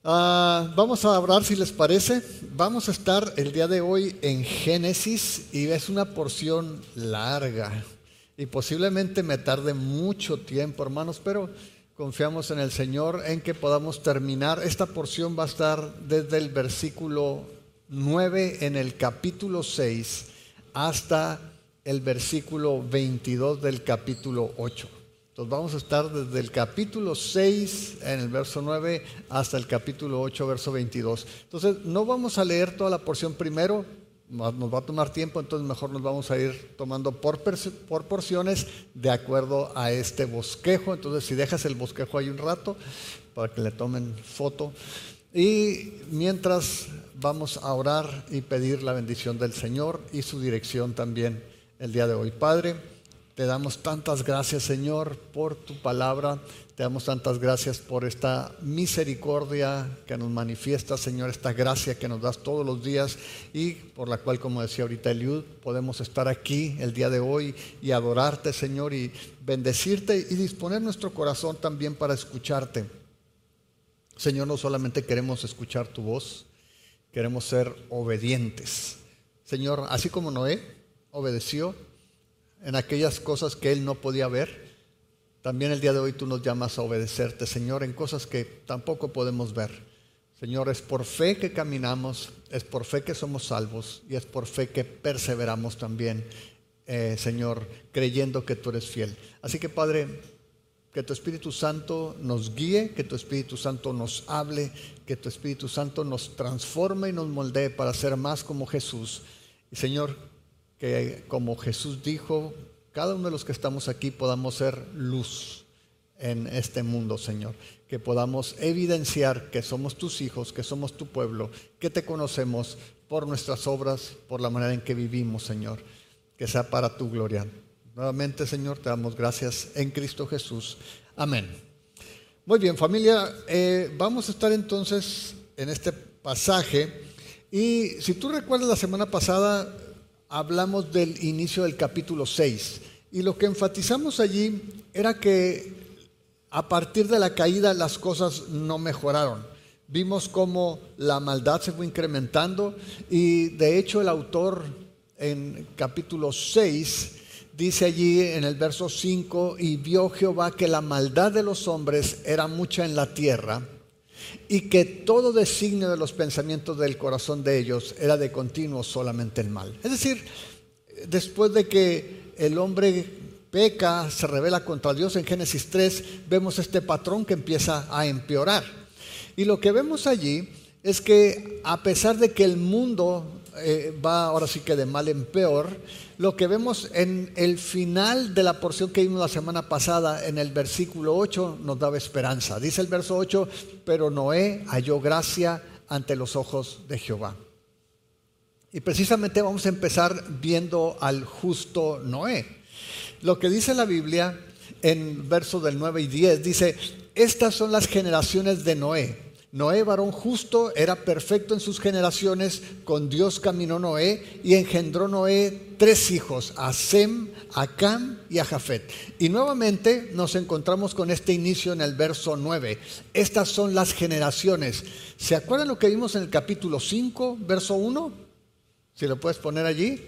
Vamos a hablar, si les parece. Vamos a estar el día de hoy en Génesis y es una porción larga y posiblemente me tarde mucho tiempo, hermanos, pero confiamos en el Señor en que podamos terminar. Esta porción va a estar desde el versículo 9 en el capítulo 6 hasta el versículo 22 del capítulo 8. Entonces vamos a estar desde el capítulo 6 en el verso 9 hasta el capítulo 8 verso 22. Entonces no vamos a leer toda la porción primero, nos va a tomar tiempo, entonces mejor nos vamos a ir tomando por porciones de acuerdo a este bosquejo. Entonces si dejas el bosquejo ahí un rato para que le tomen foto, y mientras vamos a orar y pedir la bendición del Señor y su dirección también el día de hoy. Padre, te damos tantas gracias, Señor, por tu palabra. Te damos tantas gracias por esta misericordia que nos manifiesta, Señor, esta gracia que nos das todos los días y por la cual, como decía ahorita Eliud, podemos estar aquí el día de hoy y adorarte, Señor, y bendecirte y disponer nuestro corazón también para escucharte. Señor, no solamente queremos escuchar tu voz, queremos ser obedientes. Señor, así como Noé obedeció en aquellas cosas que él no podía ver, también el día de hoy tú nos llamas a obedecerte, Señor, en cosas que tampoco podemos ver. Señor, es por fe que caminamos, es por fe que somos salvos y es por fe que perseveramos también, Señor, creyendo que tú eres fiel. Así que, Padre, que tu Espíritu Santo nos guíe, que tu Espíritu Santo nos hable, que tu Espíritu Santo nos transforme y nos moldee para ser más como Jesús. Y, Señor, que como Jesús dijo, cada uno de los que estamos aquí podamos ser luz en este mundo, Señor. Que podamos evidenciar que somos tus hijos, que somos tu pueblo, que te conocemos por nuestras obras, por la manera en que vivimos, Señor. Que sea para tu gloria. Nuevamente, Señor, te damos gracias en Cristo Jesús. Amén. Muy bien, familia, vamos a estar entonces en este pasaje. Y si tú recuerdas, la semana pasada hablamos del inicio del capítulo 6 y lo que enfatizamos allí era que a partir de la caída las cosas no mejoraron. Vimos cómo la maldad se fue incrementando y de hecho el autor en capítulo 6 dice allí en el verso 5: y vio Jehová que la maldad de los hombres era mucha en la tierra, y que todo designio de los pensamientos del corazón de ellos era de continuo solamente el mal. Es decir, después de que el hombre peca, se rebela contra Dios en Génesis 3, vemos este patrón que empieza a empeorar. Y lo que vemos allí es que a pesar de que el mundo va ahora sí que de mal en peor, lo que vemos en el final de la porción que vimos la semana pasada, en el versículo 8, nos daba esperanza. Dice el verso 8: pero Noé halló gracia ante los ojos de Jehová. Y precisamente vamos a empezar viendo al justo Noé. Lo que dice la Biblia en versos del 9 y 10, dice: estas son las generaciones de Noé. Noé, varón justo, era perfecto en sus generaciones, con Dios caminó Noé y engendró Noé 3 hijos, a Sem, a Cam y a Jafet. Y nuevamente nos encontramos con este inicio en el verso 9. Estas son las generaciones. ¿Se acuerdan lo que vimos en el capítulo 5, verso 1? Si lo puedes poner allí.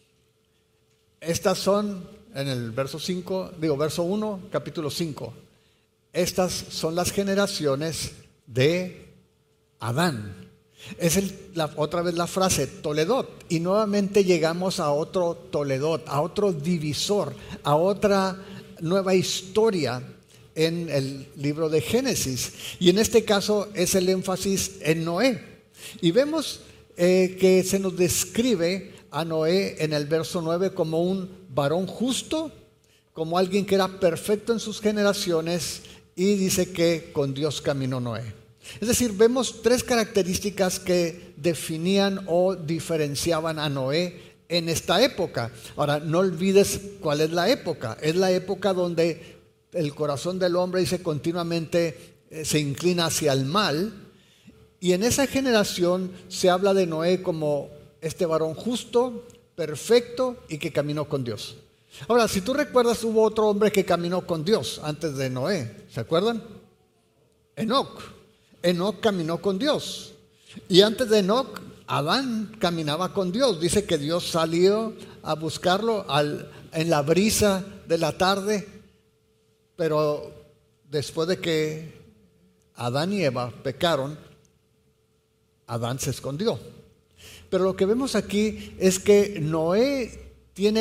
Estas son, en el verso 1, capítulo 5. Estas son las generaciones de Adán. Es otra vez la frase Toledot, y nuevamente llegamos a otro Toledot, a otro divisor, a otra nueva historia en el libro de Génesis, y en este caso es el énfasis en Noé. Y vemos que se nos describe a Noé en el verso 9 como un varón justo, como alguien que era perfecto en sus generaciones, y dice que con Dios caminó Noé. Es decir, vemos 3 características que definían o diferenciaban a Noé en esta época. Ahora, no olvides cuál es la época. Es la época donde el corazón del hombre dice continuamente se inclina hacia el mal. Y en esa generación se habla de Noé como este varón justo, perfecto y que caminó con Dios. Ahora, si tú recuerdas, hubo otro hombre que caminó con Dios antes de Noé. ¿Se acuerdan? Enoc. Enoc caminó con Dios. Y antes de Enoc, Adán caminaba con Dios. Dice que Dios salió a buscarlo en la brisa de la tarde, pero después de que Adán y Eva pecaron, Adán se escondió. Pero lo que vemos aquí es que Noé tiene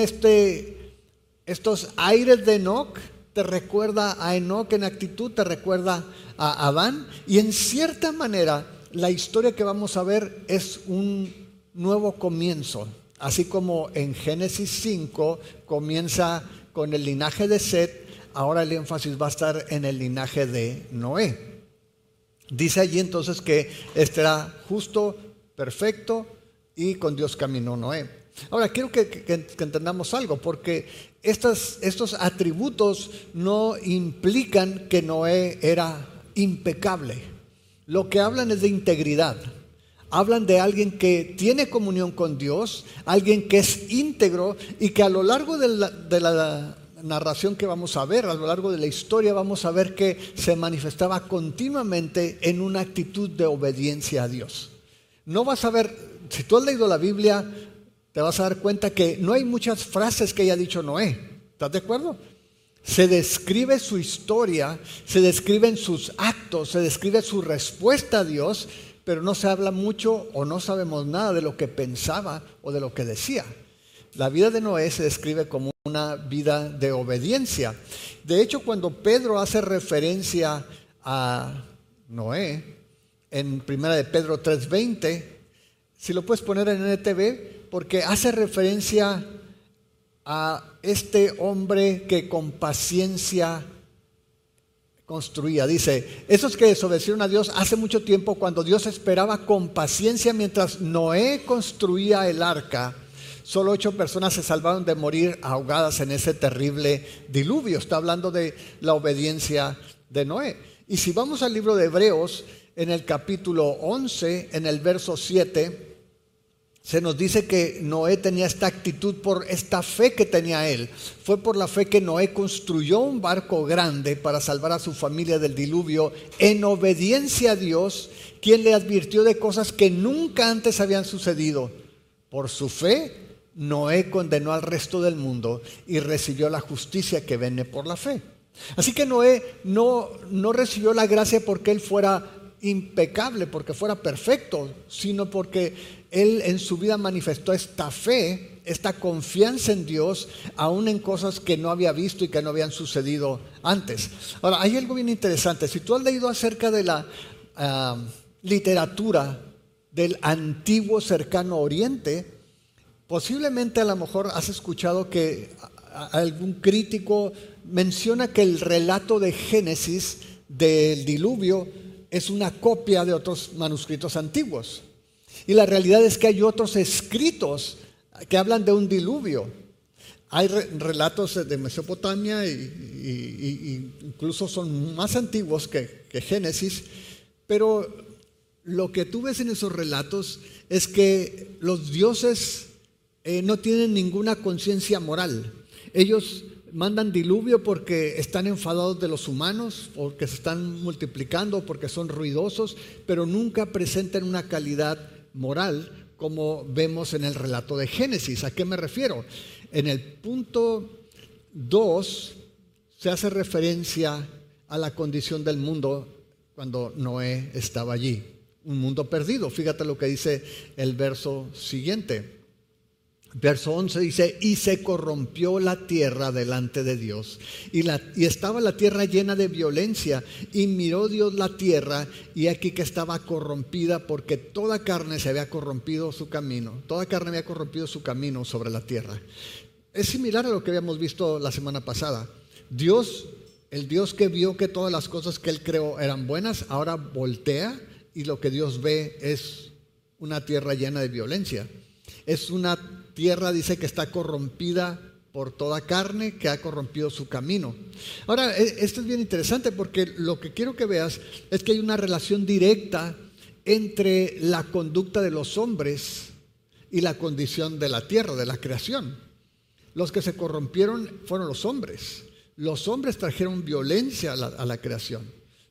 estos aires de Enoc, te recuerda a Enoc en actitud, te recuerda a Adán, y en cierta manera la historia que vamos a ver es un nuevo comienzo. Así como en Génesis 5 comienza con el linaje de Set, ahora el énfasis va a estar en el linaje de Noé. Dice allí entonces que este era justo, perfecto, y con Dios caminó Noé. Ahora quiero que entendamos algo, porque estos atributos no implican que Noé era impecable. Lo que hablan es de integridad. Hablan de alguien que tiene comunión con Dios, alguien que es íntegro y que a lo largo de la narración que vamos a ver, a lo largo de la historia vamos a ver que se manifestaba continuamente en una actitud de obediencia a Dios. No vas a ver, si tú has leído la Biblia, te vas a dar cuenta que no hay muchas frases que haya dicho Noé. ¿Estás de acuerdo? Se describe su historia, se describen sus actos, se describe su respuesta a Dios, pero no se habla mucho o no sabemos nada de lo que pensaba o de lo que decía. La vida de Noé se describe como una vida de obediencia. De hecho, cuando Pedro hace referencia a Noé en 1 de Pedro 3:20, si lo puedes poner en NTV, porque hace referencia a este hombre que con paciencia construía. Dice, esos que desobedecieron a Dios hace mucho tiempo, cuando Dios esperaba con paciencia mientras Noé construía el arca, solo 8 personas se salvaron de morir ahogadas en ese terrible diluvio. Está hablando de la obediencia de Noé. Y si vamos al libro de Hebreos, en el capítulo 11, en el verso 7, se nos dice que Noé tenía esta actitud por esta fe que tenía él. Fue por la fe que Noé construyó un barco grande para salvar a su familia del diluvio en obediencia a Dios, quien le advirtió de cosas que nunca antes habían sucedido. Por su fe, Noé condenó al resto del mundo y recibió la justicia que viene por la fe. Así que Noé no recibió la gracia porque él fuera impecable, porque fuera perfecto, sino porque él en su vida manifestó esta fe, esta confianza en Dios, aún en cosas que no había visto y que no habían sucedido antes. Ahora, hay algo bien interesante. Si tú has leído acerca de la literatura del antiguo cercano oriente, posiblemente a lo mejor has escuchado que algún crítico menciona que el relato de Génesis del diluvio es una copia de otros manuscritos antiguos. Y la realidad es que hay otros escritos que hablan de un diluvio. Hay relatos de Mesopotamia y incluso son más antiguos que Génesis, pero lo que tú ves en esos relatos es que los dioses no tienen ninguna conciencia moral. Ellos mandan diluvio porque están enfadados de los humanos, porque se están multiplicando, porque son ruidosos, pero nunca presentan una calidad moral como vemos en el relato de Génesis. ¿A qué me refiero? En el punto 2 se hace referencia a la condición del mundo cuando Noé estaba allí, un mundo perdido. Fíjate lo que dice el verso siguiente. Verso 11 dice, y se corrompió la tierra delante de Dios, y estaba la tierra llena de violencia, y miró Dios la tierra, y aquí que estaba corrompida, porque toda carne se había corrompido su camino, toda carne había corrompido su camino sobre la tierra. Es similar a lo que habíamos visto la semana pasada. Dios, el Dios que vio que todas las cosas que Él creó eran buenas, ahora voltea, y lo que Dios ve es una tierra llena de violencia. Es una tierra, dice, que está corrompida por toda carne, que ha corrompido su camino. Ahora, esto es bien interesante porque lo que quiero que veas es que hay una relación directa entre la conducta de los hombres y la condición de la tierra, de la creación. Los que se corrompieron fueron los hombres. Los hombres trajeron violencia a la creación.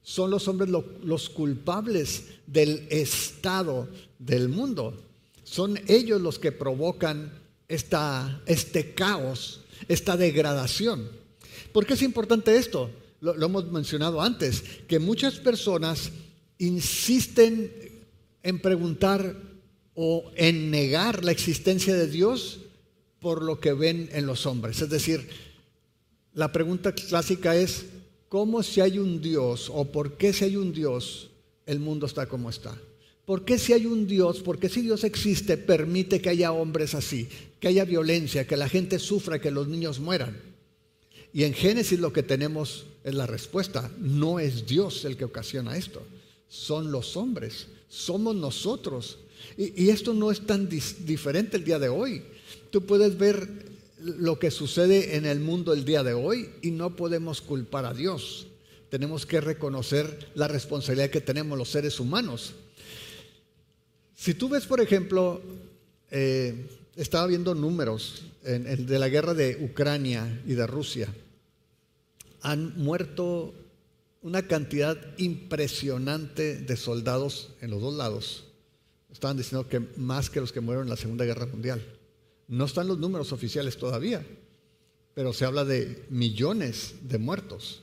Son los hombres los culpables del estado del mundo. Son ellos los que provocan este caos, esta degradación. ¿Por qué es importante esto? Lo hemos mencionado antes, que muchas personas insisten en preguntar o en negar la existencia de Dios por lo que ven en los hombres. Es decir, la pregunta clásica es, ¿cómo si hay un Dios o por qué si hay un Dios el mundo está como está? ¿Por qué si hay un Dios, por qué si Dios existe, permite que haya hombres así, que haya violencia, que la gente sufra, que los niños mueran? Y en Génesis lo que tenemos es la respuesta. No es Dios el que ocasiona esto, son los hombres, somos nosotros. Y esto no es tan diferente el día de hoy. Tú puedes ver lo que sucede en el mundo el día de hoy y no podemos culpar a Dios. Tenemos que reconocer la responsabilidad que tenemos los seres humanos. Si tú ves, por ejemplo, estaba viendo números de la guerra de Ucrania y de Rusia. Han muerto una cantidad impresionante de soldados en los dos lados. Estaban diciendo que más que los que murieron en la Segunda Guerra Mundial. No están los números oficiales todavía, pero se habla de millones de muertos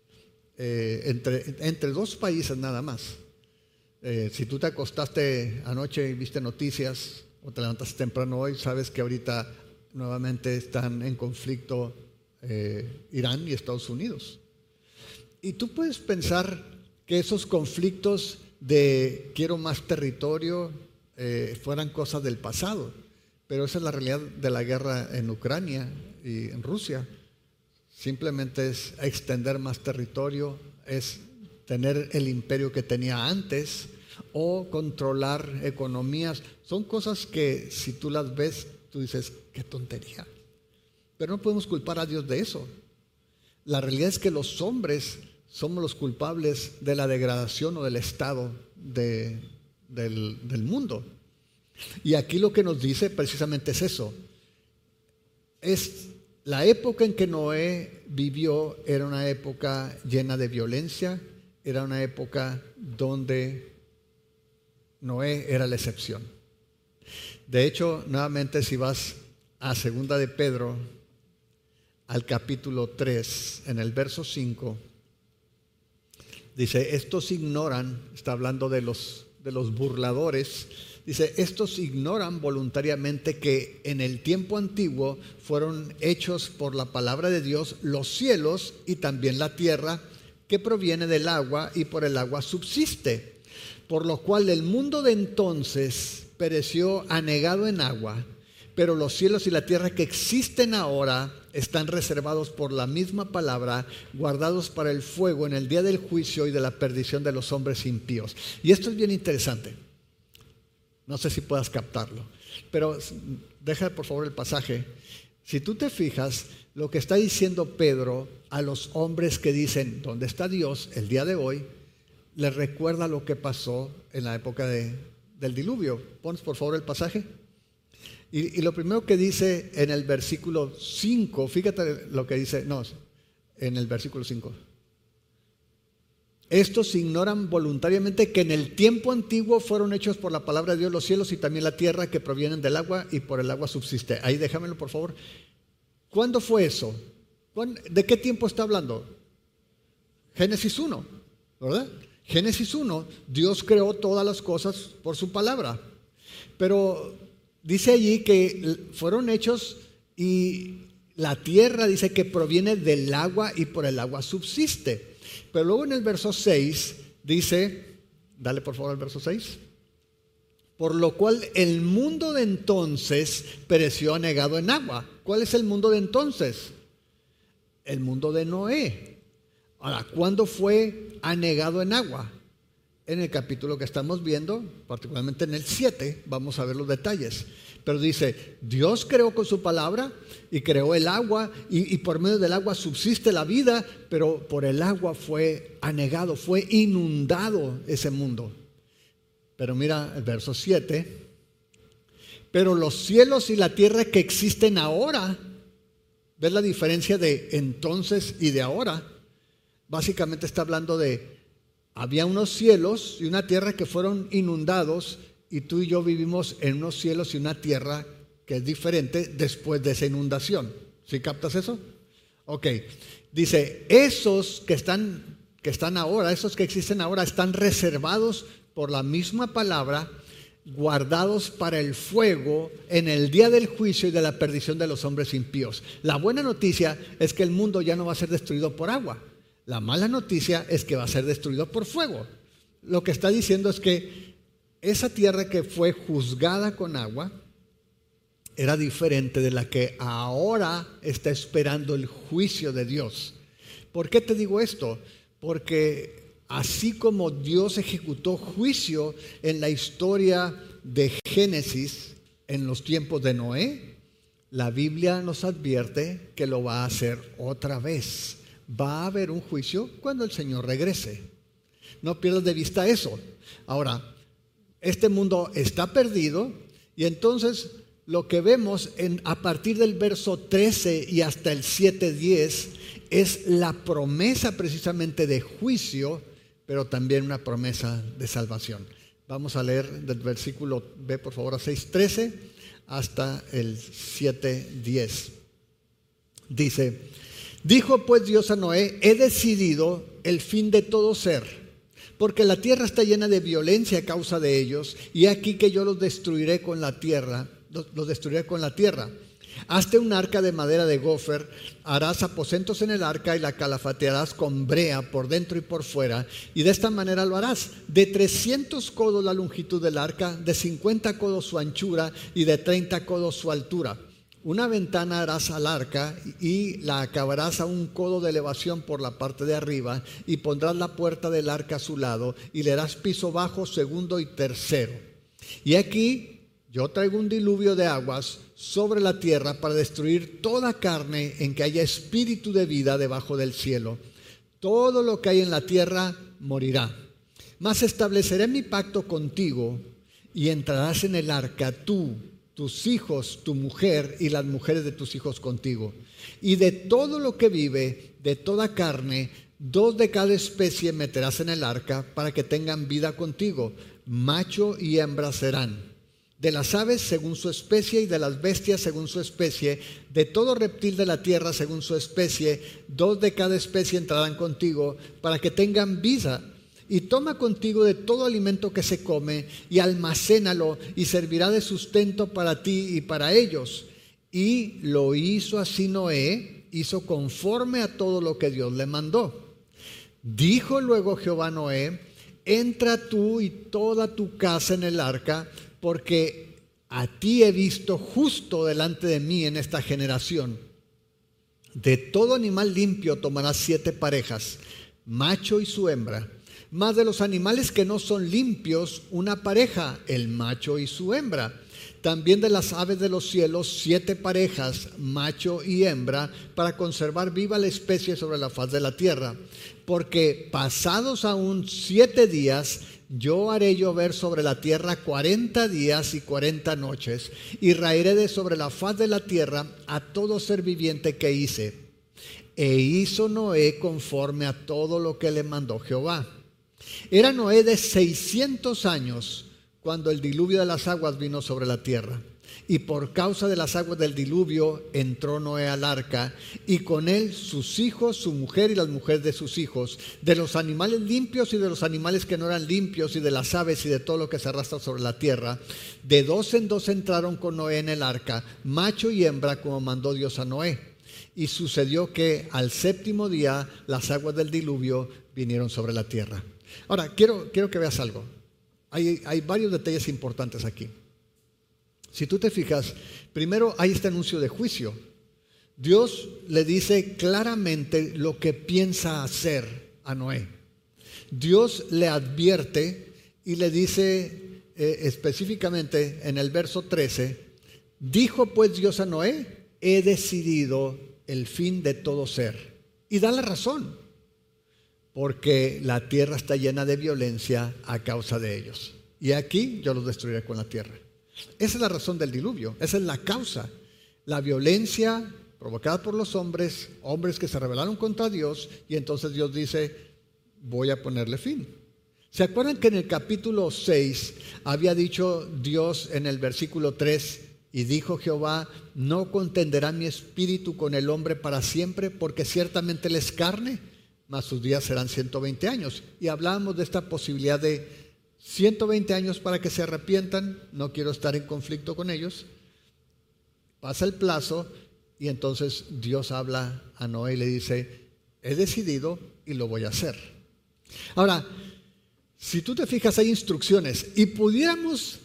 entre dos países nada más. Si tú te acostaste anoche y viste noticias o te levantaste temprano hoy, sabes que ahorita nuevamente están en conflicto Irán y Estados Unidos. Y tú puedes pensar que esos conflictos de quiero más territorio fueran cosas del pasado, pero esa es la realidad de la guerra en Ucrania y en Rusia. Simplemente es extender más territorio, es tener el imperio que tenía antes o controlar economías. Son cosas que si tú las ves, tú dices, qué tontería. Pero no podemos culpar a Dios de eso. La realidad es que los hombres somos los culpables de la degradación o del estado del mundo. Y aquí lo que nos dice precisamente es eso. Es la época en que Noé vivió era una época llena de violencia, era una época donde Noé era la excepción. De hecho, nuevamente si vas a Segunda de Pedro, al capítulo 3, en el verso 5, dice, estos ignoran, está hablando de los burladores, dice, estos ignoran voluntariamente que en el tiempo antiguo fueron hechos por la palabra de Dios los cielos y también la tierra, que proviene del agua y por el agua subsiste, por lo cual el mundo de entonces pereció anegado en agua, pero los cielos y la tierra que existen ahora están reservados por la misma palabra, guardados para el fuego en el día del juicio y de la perdición de los hombres impíos. Y esto es bien interesante. No sé si puedas captarlo, pero deja por favor el pasaje. Si tú te fijas, lo que está diciendo Pedro a los hombres que dicen, ¿dónde está Dios? El día de hoy, les recuerda lo que pasó en la época del diluvio. Pones por favor el pasaje. Y lo primero que dice en el versículo 5, fíjate lo que dice, no, en el versículo 5. Estos ignoran voluntariamente que en el tiempo antiguo fueron hechos por la palabra de Dios los cielos y también la tierra que provienen del agua y por el agua subsiste. Ahí déjamelo por favor. ¿Cuándo fue eso? ¿De qué tiempo está hablando? Génesis 1, ¿verdad? Génesis 1, Dios creó todas las cosas por su palabra. Pero dice allí que fueron hechos y la tierra dice que proviene del agua y por el agua subsiste. Pero luego en el verso 6 dice, dale por favor al verso 6, por lo cual el mundo de entonces pereció anegado en agua. ¿Cuál es el mundo de entonces? El mundo de Noé. Ahora, ¿cuándo fue anegado en agua? En el capítulo que estamos viendo, particularmente en el 7, vamos a ver los detalles. Pero dice, Dios creó con su palabra y creó el agua y por medio del agua subsiste la vida, pero por el agua fue anegado, fue inundado ese mundo. Pero mira el verso 7, pero los cielos y la tierra que existen ahora, ¿ves la diferencia de entonces y de ahora? Básicamente está hablando de había unos cielos y una tierra que fueron inundados, y tú y yo vivimos en unos cielos y una tierra que es diferente después de esa inundación. ¿Sí captas eso? Ok. Dice, esos que están ahora, esos que existen ahora, están reservados por la misma palabra, guardados para el fuego en el día del juicio y de la perdición de los hombres impíos. La buena noticia es que el mundo ya no va a ser destruido por agua. La mala noticia es que va a ser destruido por fuego. Lo que está diciendo es que esa tierra que fue juzgada con agua era diferente de la que ahora está esperando el juicio de Dios. ¿Por qué te digo esto? Porque así como Dios ejecutó juicio en la historia de Génesis en los tiempos de Noé, la Biblia nos advierte que lo va a hacer otra vez. Va a haber un juicio cuando el Señor regrese. No pierdas de vista eso. Ahora, este mundo está perdido, y entonces lo que vemos a partir del verso 13 y hasta el 7:10 es la promesa precisamente de juicio, pero también una promesa de salvación. Vamos a leer del versículo, ve por favor a 6:13 hasta el 7:10. Dice, dijo pues Dios a Noé, he decidido el fin de todo ser, porque la tierra está llena de violencia a causa de ellos, y aquí que yo los destruiré con la tierra. Hazte un arca de madera de gofer, harás aposentos en el arca y la calafatearás con brea por dentro y por fuera, y de esta manera lo harás: de 300 codos la longitud del arca, de 50 codos su anchura y de 30 codos su altura. Una ventana harás al arca y la acabarás a 1 codo de elevación por la parte de arriba, y pondrás la puerta del arca a su lado, y le harás piso bajo, segundo y tercero. Y aquí yo traigo un diluvio de aguas sobre la tierra para destruir toda carne en que haya espíritu de vida debajo del cielo. Todo lo que hay en la tierra morirá. Mas estableceré mi pacto contigo, y entrarás en el arca tú, tus hijos, tu mujer y las mujeres de tus hijos contigo. Y de todo lo que vive, de toda carne, 2 de cada especie meterás en el arca para que tengan vida contigo. Macho y hembra serán. De las aves según su especie y de las bestias según su especie, de todo reptil de la tierra según su especie, 2 de cada especie entrarán contigo para que tengan vida. Y toma contigo de todo alimento que se come y almacénalo, y servirá de sustento para ti y para ellos. Y lo hizo así Noé, hizo conforme a todo lo que Dios le mandó. Dijo luego Jehová a Noé, entra tú y toda tu casa en el arca, porque a ti he visto justo delante de mí en esta generación. De todo animal limpio tomarás 7 parejas, macho y su hembra. Mas de los animales que no son limpios, una pareja, el macho y su hembra. También de las aves de los cielos, 7 parejas, macho y hembra, para conservar viva la especie sobre la faz de la tierra. Porque pasados aún 7 días, yo haré llover sobre la tierra 40 días y 40 noches, y raeré de sobre la faz de la tierra a todo ser viviente que hice. E hizo Noé conforme a todo lo que le mandó Jehová. Era Noé de 600 años cuando el diluvio de las aguas vino sobre la tierra. Y por causa de las aguas del diluvio entró Noé al arca, y con él sus hijos, su mujer y las mujeres de sus hijos, de los animales limpios y de los animales que no eran limpios, y de las aves y de todo lo que se arrastra sobre la tierra. De 2 en 2 entraron con Noé en el arca, macho y hembra, como mandó Dios a Noé. Y sucedió que al 7º día las aguas del diluvio vinieron sobre la tierra. Ahora, quiero que veas algo. Hay varios detalles importantes aquí. Si tú te fijas, primero hay este anuncio de juicio. Dios le dice claramente lo que piensa hacer a Noé. Dios le advierte y le dice específicamente en el verso 13, dijo pues Dios a Noé, he decidido el fin de todo ser. Y da la razón, porque la tierra está llena de violencia a causa de ellos. Y aquí yo los destruiré con la tierra. Esa es la razón del diluvio, esa es la causa. La violencia provocada por los hombres que se rebelaron contra Dios, y entonces Dios dice, voy a ponerle fin. ¿Se acuerdan que en el capítulo 6 había dicho Dios en el versículo 3, y dijo Jehová, no contenderá mi espíritu con el hombre para siempre, porque ciertamente él es carne, mas sus días serán 120 años? Y hablábamos de esta posibilidad de 120 años para que se arrepientan. No quiero estar en conflicto con ellos. Pasa el plazo y entonces Dios habla a Noé y le dice, he decidido y lo voy a hacer. Ahora, si tú te fijas, hay instrucciones y pudiéramos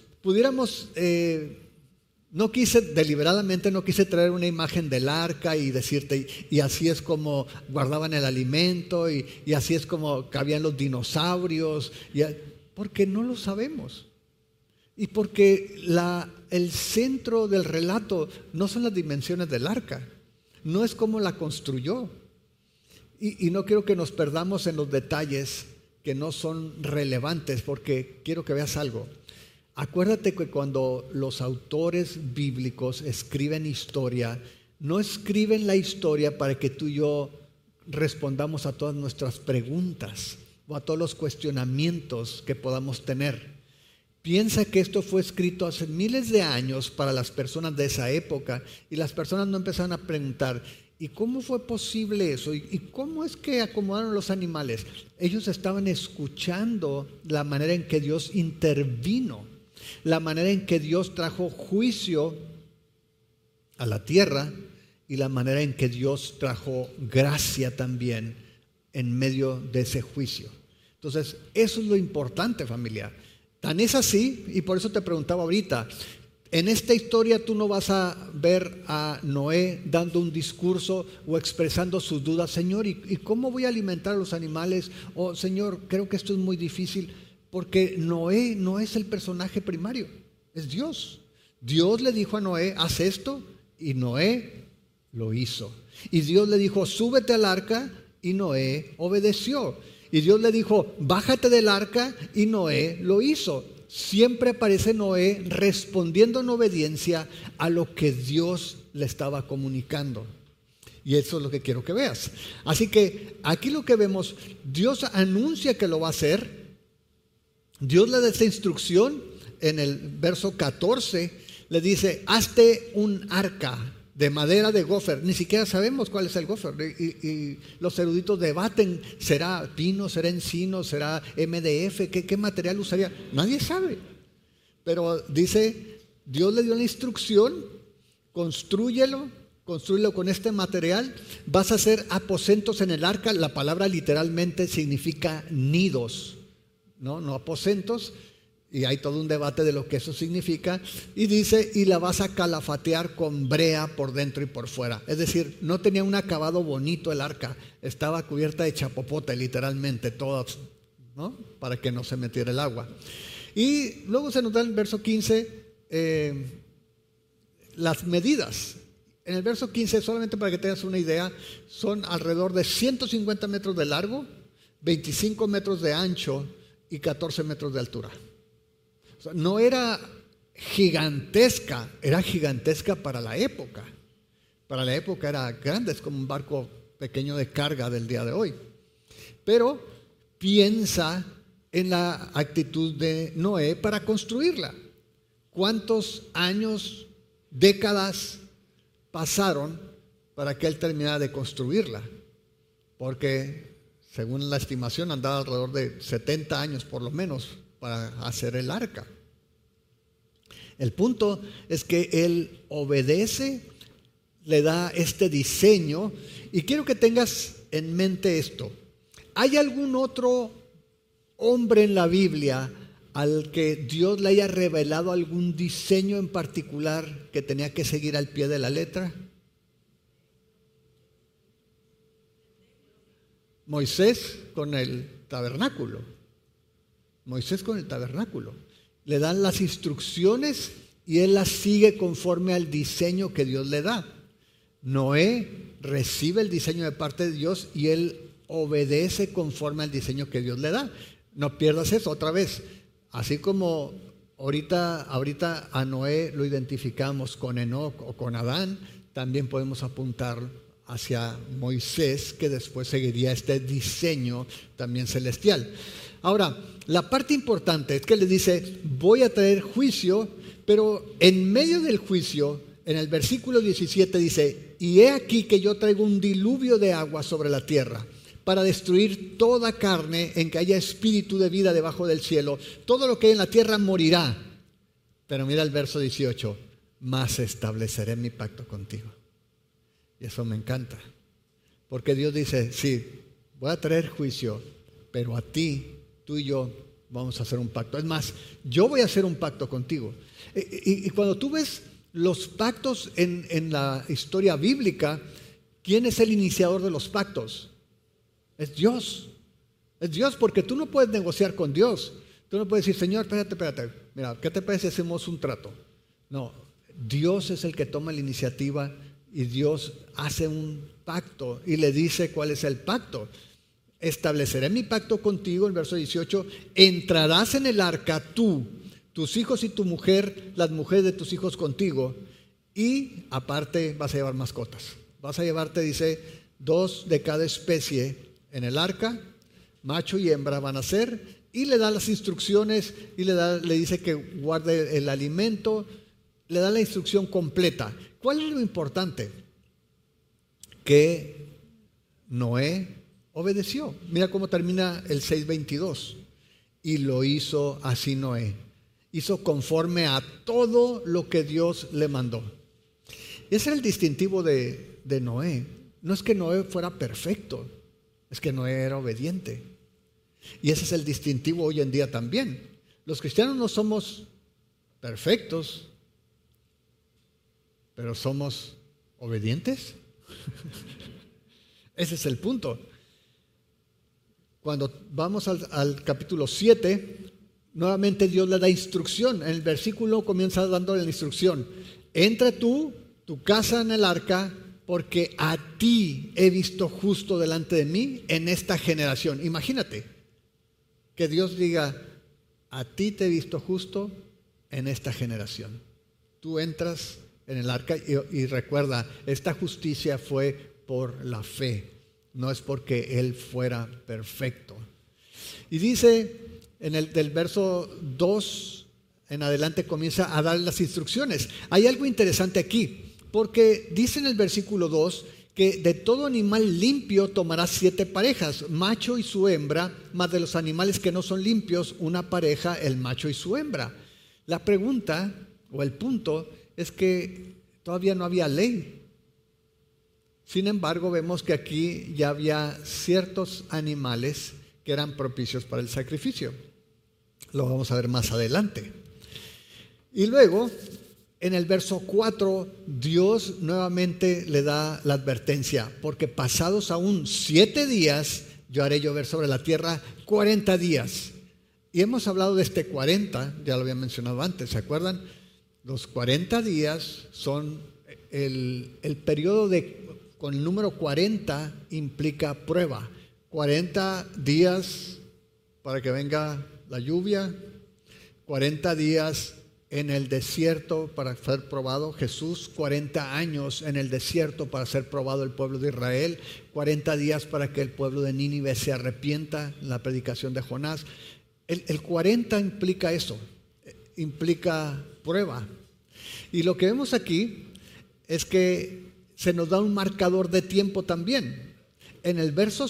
deliberadamente no quise traer una imagen del arca y decirte, y así es como guardaban el alimento, y así es como cabían los dinosaurios, porque no lo sabemos. Y porque el centro del relato no son las dimensiones del arca, no es cómo la construyó. Y no quiero que nos perdamos en los detalles que no son relevantes, porque quiero que veas algo. Acuérdate que cuando los autores bíblicos escriben historia, no escriben la historia para que tú y yo respondamos a todas nuestras preguntas o a todos los cuestionamientos que podamos tener. Piensa que esto fue escrito hace miles de años para las personas de esa época, y las personas no empezaron a preguntar, ¿y cómo fue posible eso? ¿Y cómo es que acomodaron los animales? Ellos estaban escuchando la manera en que Dios intervino, la manera en que Dios trajo juicio a la tierra y la manera en que Dios trajo gracia también en medio de ese juicio. Entonces, eso es lo importante, familia. Tan es así, y por eso te preguntaba ahorita, en esta historia tú no vas a ver a Noé dando un discurso o expresando sus dudas. Señor, ¿y cómo voy a alimentar a los animales? O Señor, creo que esto es muy difícil. Porque Noé no es el personaje primario, es Dios. Dios le dijo a Noé, haz esto, y Noé lo hizo. Y Dios le dijo, súbete al arca, y Noé obedeció. Y Dios le dijo, bájate del arca, y Noé lo hizo. Siempre aparece Noé respondiendo en obediencia a lo que Dios le estaba comunicando. Y eso es lo que quiero que veas. Así que aquí lo que vemos, Dios anuncia que lo va a hacer. Dios le da esta instrucción en el verso 14, le dice, hazte un arca de madera de gofer. Ni siquiera sabemos cuál es el gofer, y los eruditos debaten, ¿será pino, será encino, será MDF? ¿Qué material usaría? Nadie sabe. Pero dice, Dios le dio la instrucción, construyelo con este material, vas a hacer aposentos en el arca. La palabra literalmente significa nidos. No aposentos, y hay todo un debate de lo que eso significa. Y dice, y la vas a calafatear con brea por dentro y por fuera. Es decir, no tenía un acabado bonito el arca, estaba cubierta de chapopote literalmente, toda, ¿no? Para que no se metiera el agua. Y luego se nos da en el verso 15 las medidas. En el verso 15, solamente para que tengas una idea, son alrededor de 150 metros de largo, 25 metros de ancho y 14 metros de altura. O sea, no era gigantesca, era gigantesca para la época. Para la época era grande, es como un barco pequeño de carga del día de hoy. Pero piensa en la actitud de Noé para construirla. ¿Cuántos años, décadas pasaron para que él terminara de construirla? Porque según la estimación andaba alrededor de 70 años por lo menos para hacer el arca. El punto es que él obedece, le da este diseño, y quiero que tengas en mente esto. ¿Hay algún otro hombre en la Biblia al que Dios le haya revelado algún diseño en particular que tenía que seguir al pie de la letra? Moisés con el tabernáculo. Moisés con el tabernáculo. Le dan las instrucciones y él las sigue conforme al diseño que Dios le da. Noé recibe el diseño de parte de Dios y él obedece conforme al diseño que Dios le da. No pierdas eso otra vez. Así como ahorita a Noé lo identificamos con Enoc o con Adán, también podemos apuntar hacia Moisés, que después seguiría este diseño también celestial. Ahora, la parte importante es que le dice, voy a traer juicio, pero en medio del juicio, en el versículo 17 dice, y he aquí que yo traigo un diluvio de agua sobre la tierra, para destruir toda carne en que haya espíritu de vida debajo del cielo. Todo lo que hay en la tierra morirá. Pero mira el verso 18, mas estableceré mi pacto contigo. Y eso me encanta, porque Dios dice, sí, voy a traer juicio, pero a ti, tú y yo, vamos a hacer un pacto. Es más, yo voy a hacer un pacto contigo. Y cuando tú ves los pactos en la historia bíblica, ¿quién es el iniciador de los pactos? Es Dios. Es Dios, porque tú no puedes negociar con Dios. Tú no puedes decir, Señor, espérate. Mira, ¿qué te parece si hacemos un trato? No, Dios es el que toma la iniciativa y Dios hace un pacto y le dice cuál es el pacto. Estableceré mi pacto contigo, el verso 18, entrarás en el arca tú, tus hijos y tu mujer, las mujeres de tus hijos contigo, y aparte vas a llevar mascotas. Vas a llevarte, dice, 2 de cada especie en el arca, macho y hembra van a ser, y le da las instrucciones y le dice que guarde el alimento, le da la instrucción completa. ¿Cuál es lo importante? Que Noé obedeció. Mira cómo termina el 6:22. Y lo hizo así Noé. Hizo conforme a todo lo que Dios le mandó. Ese era el distintivo de Noé. No es que Noé fuera perfecto, es que Noé era obediente. Y ese es el distintivo hoy en día también. Los cristianos no somos perfectos, pero somos obedientes. Ese es el punto. Cuando vamos al capítulo 7, nuevamente Dios le da instrucción. En el versículo comienza dándole la instrucción. Entra tú, tu casa en el arca, porque a ti he visto justo delante de mí en esta generación. Imagínate que Dios diga, a ti te he visto justo en esta generación. Tú entras en el arca y recuerda, esta justicia fue por la fe, no es porque Él fuera perfecto. Y dice, del verso 2 en adelante comienza a dar las instrucciones. Hay algo interesante aquí, porque dice en el versículo 2 que de todo animal limpio tomarás 7 parejas, macho y su hembra, más de los animales que no son limpios, una pareja, el macho y su hembra. La pregunta o el punto es que todavía no había ley. Sin embargo, vemos que aquí ya había ciertos animales que eran propicios para el sacrificio. Lo vamos a ver más adelante. Y luego, en el verso 4, Dios nuevamente le da la advertencia, porque pasados aún 7 días, yo haré llover sobre la tierra 40 días. Y hemos hablado de este 40, ya lo había mencionado antes, ¿se acuerdan? Los 40 días son el periodo con el número 40 implica prueba. 40 días para que venga la lluvia, 40 días en el desierto para ser probado Jesús, 40 años en el desierto para ser probado el pueblo de Israel, 40 días para que el pueblo de Nínive se arrepienta, la predicación de Jonás. El 40 implica eso, implica prueba. Y lo que vemos aquí es que se nos da un marcador de tiempo también. En el verso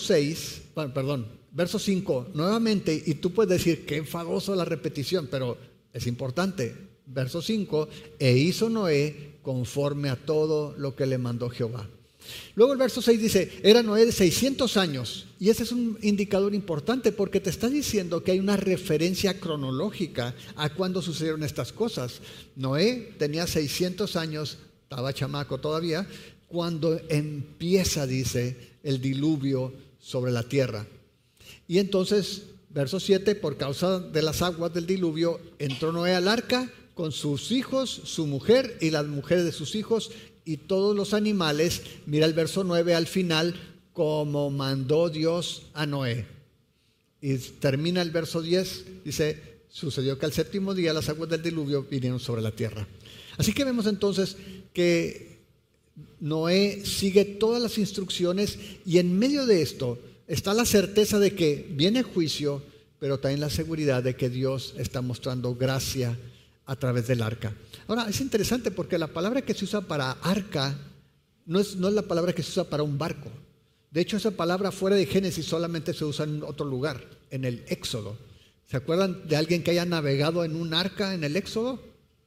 5, nuevamente, y tú puedes decir qué enfadoso la repetición, pero es importante. Verso 5, e hizo Noé conforme a todo lo que le mandó Jehová. Luego el verso 6 dice, era Noé de 600 años. Y ese es un indicador importante porque te está diciendo que hay una referencia cronológica a cuándo sucedieron estas cosas. Noé tenía 600 años, estaba chamaco todavía, cuando empieza, dice, el diluvio sobre la tierra. Y entonces, verso 7, por causa de las aguas del diluvio, entró Noé al arca con sus hijos, su mujer y las mujeres de sus hijos y todos los animales. Mira el verso 9 al final, como mandó Dios a Noé. Y termina el verso 10, dice, sucedió que al 7º día las aguas del diluvio vinieron sobre la tierra. Así que vemos entonces que Noé sigue todas las instrucciones y en medio de esto está la certeza de que viene juicio, pero también la seguridad de que Dios está mostrando gracia a través del arca. Ahora, es interesante porque la palabra que se usa para arca no es la palabra que se usa para un barco. De hecho, esa palabra fuera de Génesis solamente se usa en otro lugar, en el Éxodo. ¿Se acuerdan de alguien que haya navegado en un arca en el Éxodo?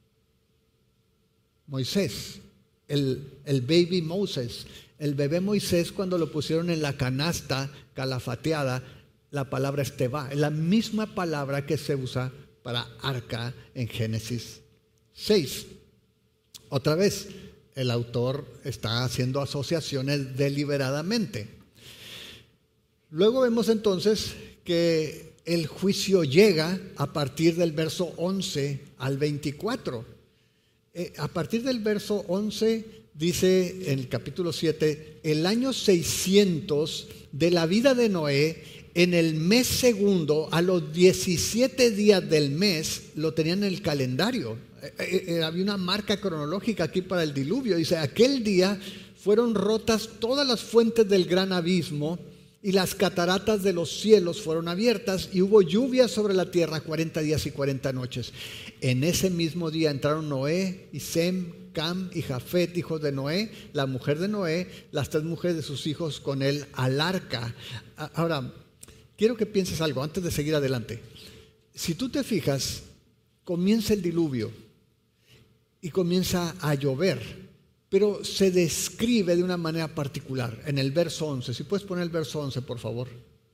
Moisés, el baby Moses, el bebé Moisés, cuando lo pusieron en la canasta calafateada, la palabra es tebá, es la misma palabra que se usa para arca en Génesis 6. Otra vez, el autor está haciendo asociaciones deliberadamente. Luego vemos entonces que el juicio llega a partir del verso 11 al 24. A partir del verso 11 dice en el capítulo 7, el año 600 de la vida de Noé, en el mes segundo, a los 17 días del mes, lo tenían en el calendario. Había una marca cronológica aquí para el diluvio. Dice, aquel día fueron rotas todas las fuentes del gran abismo y las cataratas de los cielos fueron abiertas y hubo lluvia sobre la tierra 40 días y 40 noches. En ese mismo día entraron Noé y Sem, Cam y Jafet, hijos de Noé, la mujer de Noé, las 3 mujeres de sus hijos con él al arca. Ahora, quiero que pienses algo antes de seguir adelante. Si tú te fijas, comienza el diluvio y comienza a llover, pero se describe de una manera particular en el verso 11. Si puedes poner el verso 11, por favor.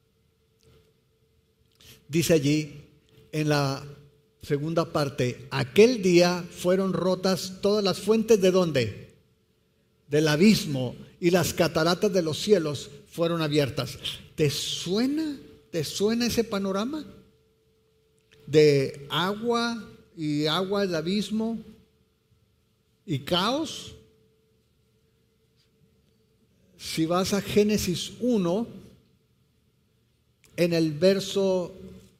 Dice allí, en la segunda parte, aquel día fueron rotas todas las fuentes ¿de dónde? Del abismo, y las cataratas de los cielos fueron abiertas. ¿Te suena ese panorama? De agua y agua del abismo y caos. Si vas a Génesis 1, en el verso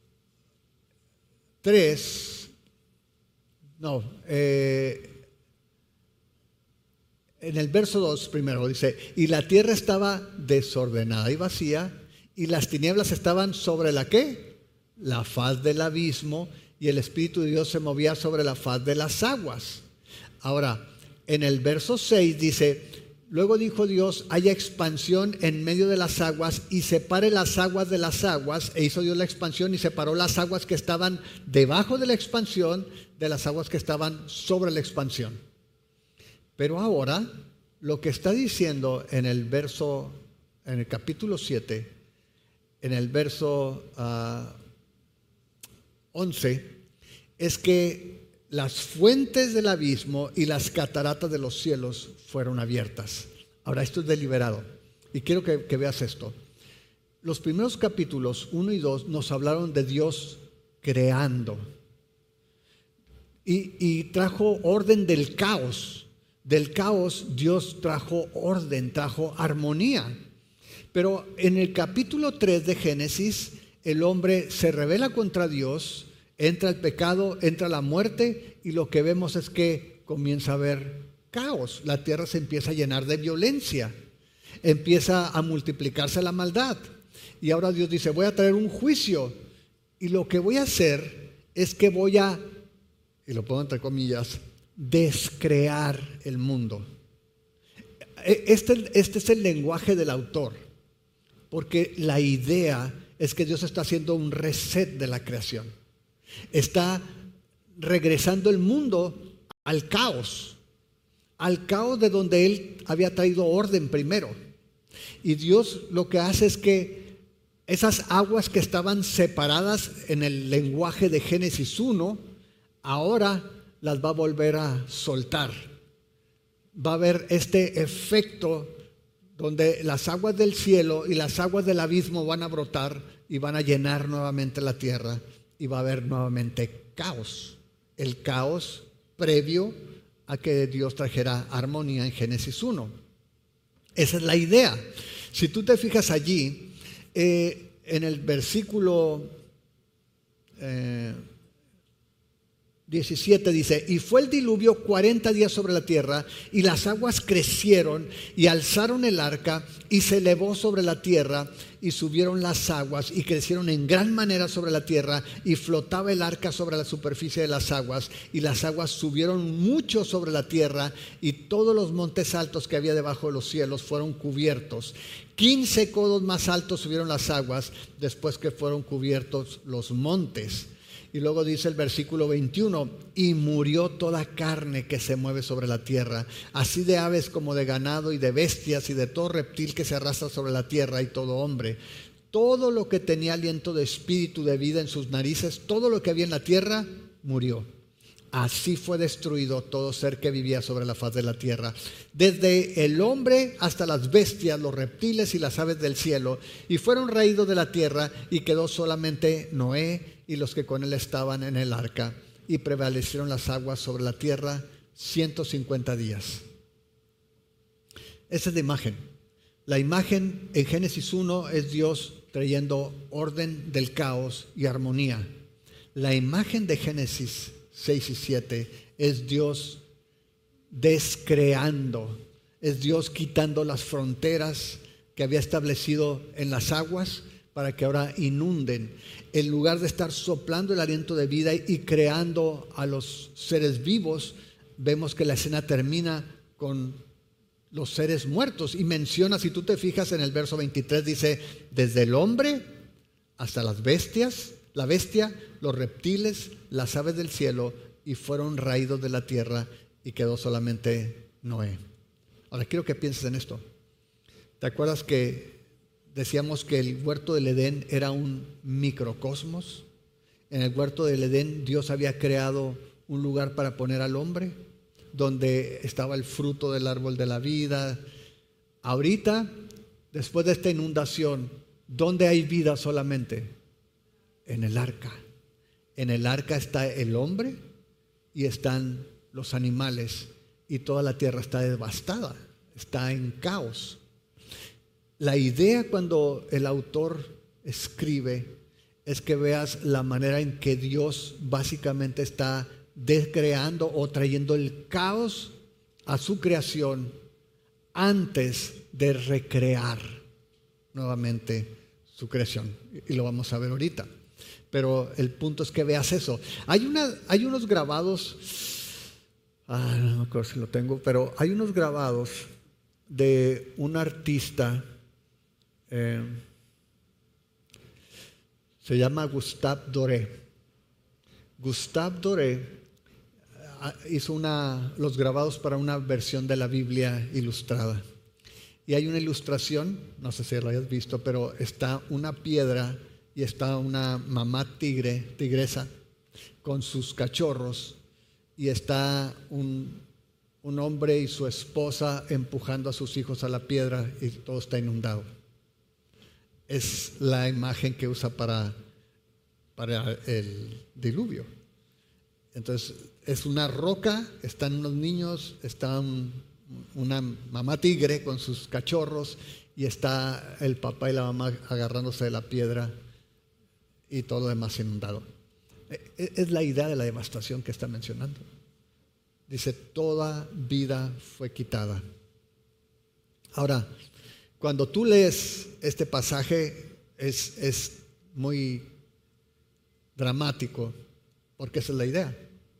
3, en el verso 2 primero dice, y la tierra estaba desordenada y vacía, y las tinieblas estaban sobre la ¿qué? La faz del abismo, y el Espíritu de Dios se movía sobre la faz de las aguas. Ahora, en el verso 6 dice, luego dijo Dios, haya expansión en medio de las aguas y separe las aguas de las aguas, e hizo Dios la expansión y separó las aguas que estaban debajo de la expansión de las aguas que estaban sobre la expansión. Pero ahora, lo que está diciendo en el capítulo 7, en el verso 11, es que las fuentes del abismo y las cataratas de los cielos fueron abiertas. Ahora, esto es deliberado. Y quiero que veas esto. Los primeros capítulos 1 y 2 nos hablaron de Dios creando. Y trajo orden del caos. Del caos Dios trajo orden, trajo armonía. Pero en el capítulo 3 de Génesis, el hombre se rebela contra Dios, entra el pecado, entra la muerte, y lo que vemos es que comienza a haber caos. La tierra se empieza a llenar de violencia, empieza a multiplicarse la maldad. Y ahora Dios dice, voy a traer un juicio, y lo que voy a hacer es que voy a, y lo pongo entre comillas, descrear el mundo. Este es el lenguaje del autor, porque la idea es que Dios está haciendo un reset de la creación. Está regresando el mundo al caos de donde Él había traído orden primero. Y Dios lo que hace es que esas aguas que estaban separadas en el lenguaje de Génesis 1, ahora las va a volver a soltar. Va a haber este efecto donde las aguas del cielo y las aguas del abismo van a brotar y van a llenar nuevamente la tierra. Y va a haber nuevamente caos. El caos previo a que Dios trajera armonía en Génesis 1. Esa es la idea. Si tú te fijas allí, en el versículo 17 dice: y fue el diluvio 40 días sobre la tierra, y las aguas crecieron y alzaron el arca, y se elevó sobre la tierra, y subieron las aguas y crecieron en gran manera sobre la tierra, y flotaba el arca sobre la superficie de las aguas, y las aguas subieron mucho sobre la tierra, y todos los montes altos que había debajo de los cielos fueron cubiertos. 15 codos más altos subieron las aguas después que fueron cubiertos los montes. Y luego dice el versículo 21: y murió toda carne que se mueve sobre la tierra, así de aves como de ganado y de bestias y de todo reptil que se arrastra sobre la tierra y todo hombre. Todo lo que tenía aliento de espíritu de vida en sus narices, todo lo que había en la tierra, murió. Así fue destruido todo ser que vivía sobre la faz de la tierra, desde el hombre hasta las bestias, los reptiles y las aves del cielo, y fueron raídos de la tierra, y quedó solamente Noé y los que con él estaban en el arca, y prevalecieron las aguas sobre la tierra 150 días. Esa es la imagen. La imagen en Génesis 1 es Dios trayendo orden del caos y armonía. La imagen de Génesis 6 y 7 es Dios descreando, es Dios quitando las fronteras que había establecido en las aguas para que ahora inunden. En lugar de estar soplando el aliento de vida y creando a los seres vivos, vemos que la escena termina con los seres muertos, y menciona, si tú te fijas en el verso 23, dice: desde el hombre hasta las bestias, la bestia, los reptiles, las aves del cielo, y fueron raídos de la tierra, y quedó solamente Noé. Ahora quiero que pienses en esto. ¿Te acuerdas que decíamos que el huerto del Edén era un microcosmos? En el huerto del Edén Dios había creado un lugar para poner al hombre, donde estaba el fruto del árbol de la vida. Ahorita, después de esta inundación, ¿dónde hay vida solamente? En el arca. En el arca está el hombre y están los animales, y toda la tierra está devastada, está en caos. La idea cuando el autor escribe es que veas la manera en que Dios básicamente está descreando o trayendo el caos a su creación antes de recrear nuevamente su creación. Y lo vamos a ver ahorita. Pero el punto es que veas eso. Hay unos grabados, no me acuerdo si lo tengo, pero hay unos grabados de un artista, se llama Gustave Doré. Gustave Doré hizo los grabados para una versión de la Biblia ilustrada. Y hay una ilustración, no sé si lo hayas visto, pero está una piedra y está una mamá tigresa con sus cachorros, y está un hombre y su esposa empujando a sus hijos a la piedra, y todo está inundado. Es la imagen que usa para el diluvio. Entonces es una roca, están unos niños, está una mamá tigre con sus cachorros, y está el papá y la mamá agarrándose de la piedra, y todo lo demás inundado. Es la idea de la devastación que está mencionando. Dice: toda vida fue quitada. Ahora, cuando tú lees este pasaje es muy dramático, porque esa es la idea.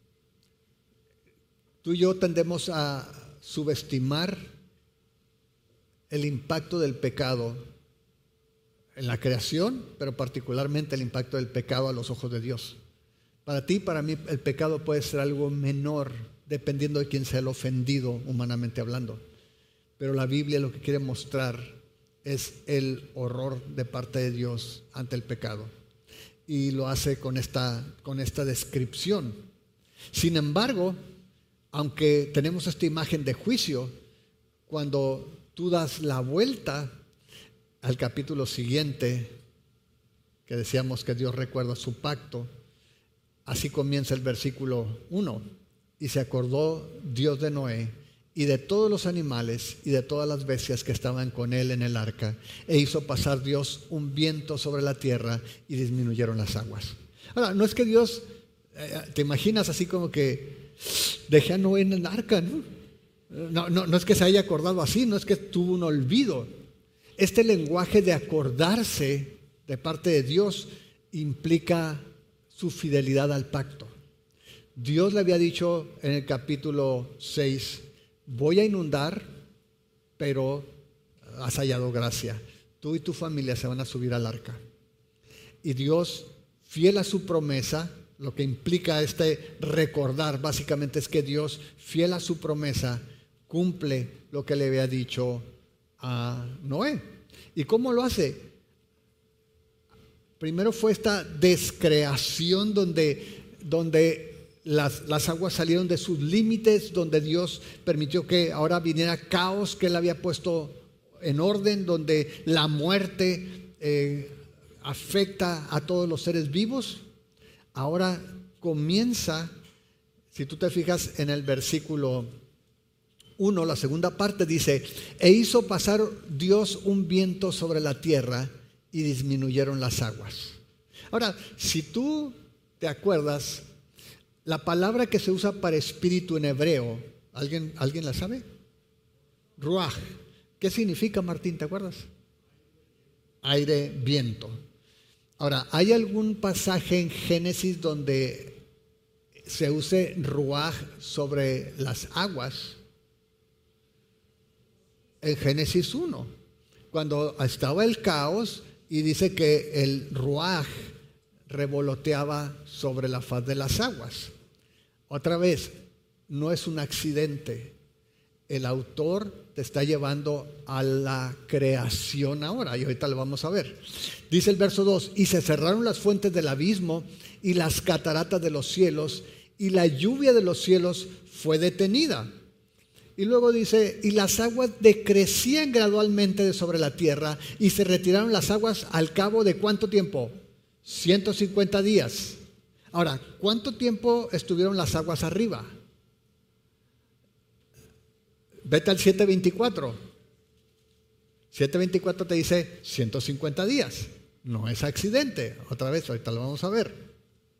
Tú y yo tendemos a subestimar el impacto del pecado en la creación, pero particularmente el impacto del pecado a los ojos de Dios. Para ti, para mí, el pecado puede ser algo menor, dependiendo de quién sea el ofendido, humanamente hablando. Pero la Biblia lo que quiere mostrar es el horror de parte de Dios ante el pecado. Y lo hace con esta descripción. Sin embargo, aunque tenemos esta imagen de juicio, cuando tú das la vuelta al capítulo siguiente, que decíamos que Dios recuerda su pacto, así comienza el versículo 1. Y se acordó Dios de Noé y de todos los animales y de todas las bestias que estaban con él en el arca, e hizo pasar Dios un viento sobre la tierra, y disminuyeron las aguas. Ahora, no es que Dios Te imaginas así como que dejé a Noé en el arca, ¿no? No es que se haya acordado así, no es que tuvo un olvido. Este lenguaje de acordarse de parte de Dios implica su fidelidad al pacto. Dios le había dicho en el capítulo 6, voy a inundar, pero has hallado gracia. Tú y tu familia se van a subir al arca. Y Dios, fiel a su promesa, lo que implica este recordar básicamente es que Dios, fiel a su promesa, cumple lo que le había dicho a Noé. ¿Y cómo lo hace? Primero fue esta descreación donde las aguas salieron de sus límites, donde Dios permitió que ahora viniera caos que Él había puesto en orden, donde la muerte afecta a todos los seres vivos. Ahora comienza, si tú te fijas en el versículo 1, la segunda parte dice, e hizo pasar Dios un viento sobre la tierra y disminuyeron las aguas. Ahora, si tú te acuerdas, la palabra que se usa para espíritu en hebreo, ¿alguien la sabe? Ruaj. ¿Qué significa, Martín? ¿Te acuerdas? Aire, viento. Ahora, ¿hay algún pasaje en Génesis donde se use ruaj sobre las aguas? En Génesis 1, cuando estaba el caos y dice que el ruaj revoloteaba sobre la faz de las aguas. Otra vez, no es un accidente. El autor te está llevando a la creación ahora, y ahorita lo vamos a ver. Dice el verso 2, y se cerraron las fuentes del abismo y las cataratas de los cielos, y la lluvia de los cielos fue detenida. Y luego dice, y las aguas decrecían gradualmente de sobre la tierra, y se retiraron las aguas al cabo de ¿cuánto tiempo? 150 días. Ahora, ¿cuánto tiempo estuvieron las aguas arriba? Vete al 7:24. 7:24 te dice 150 días. No es accidente. Otra vez, ahorita lo vamos a ver.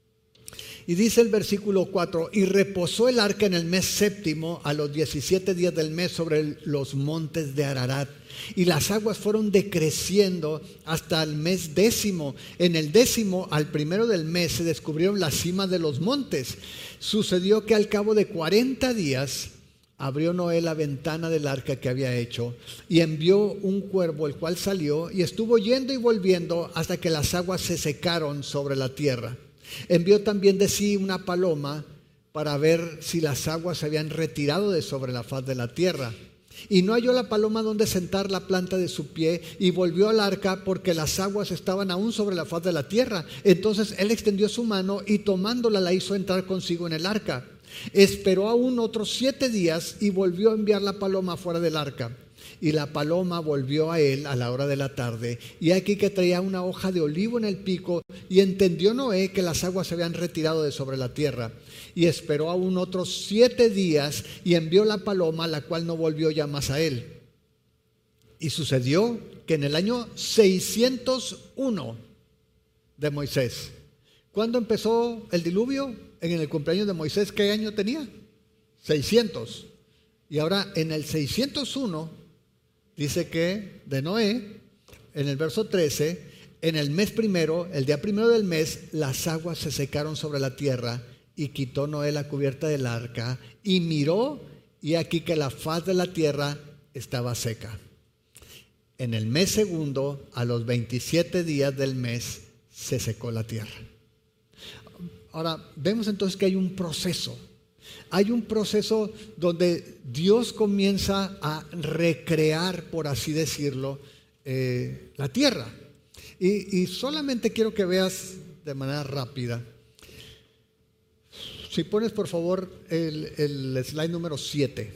Y dice el versículo 4, y reposó el arca en el mes séptimo a los 17 días del mes sobre los montes de Ararat. Y las aguas fueron decreciendo hasta el mes décimo. En el décimo, al primero del mes, se descubrieron las cimas de los montes. Sucedió que al cabo de 40 días abrió Noé la ventana del arca que había hecho y envió un cuervo, el cual salió y estuvo yendo y volviendo hasta que las aguas se secaron sobre la tierra. Envió también de sí una paloma para ver si las aguas se habían retirado de sobre la faz de la tierra. Y no halló la paloma donde sentar la planta de su pie, y volvió al arca porque las aguas estaban aún sobre la faz de la tierra. Entonces él extendió su mano y tomándola la hizo entrar consigo en el arca. Esperó aún otros 7 días y volvió a enviar la paloma fuera del arca. Y la paloma volvió a él a la hora de la tarde, y aquí que traía una hoja de olivo en el pico, y entendió Noé que las aguas se habían retirado de sobre la tierra. Y esperó aún otros 7 días y envió la paloma, la cual no volvió ya más a él. Y sucedió que en el año 601 de Moisés, ¿cuándo empezó el diluvio? En el cumpleaños de Moisés, ¿qué año tenía? 600. Y ahora en el 601 dice que de Noé, en el verso 13, en el mes primero, el día primero del mes, las aguas se secaron sobre la tierra, y quitó Noé la cubierta del arca y miró, y aquí que la faz de la tierra estaba seca. En el mes segundo, a los 27 días del mes, se secó la tierra. Ahora, vemos entonces que hay un proceso. Hay un proceso donde Dios comienza a recrear, por así decirlo, la tierra. Y solamente quiero que veas de manera rápida. Si pones por favor el slide número 7.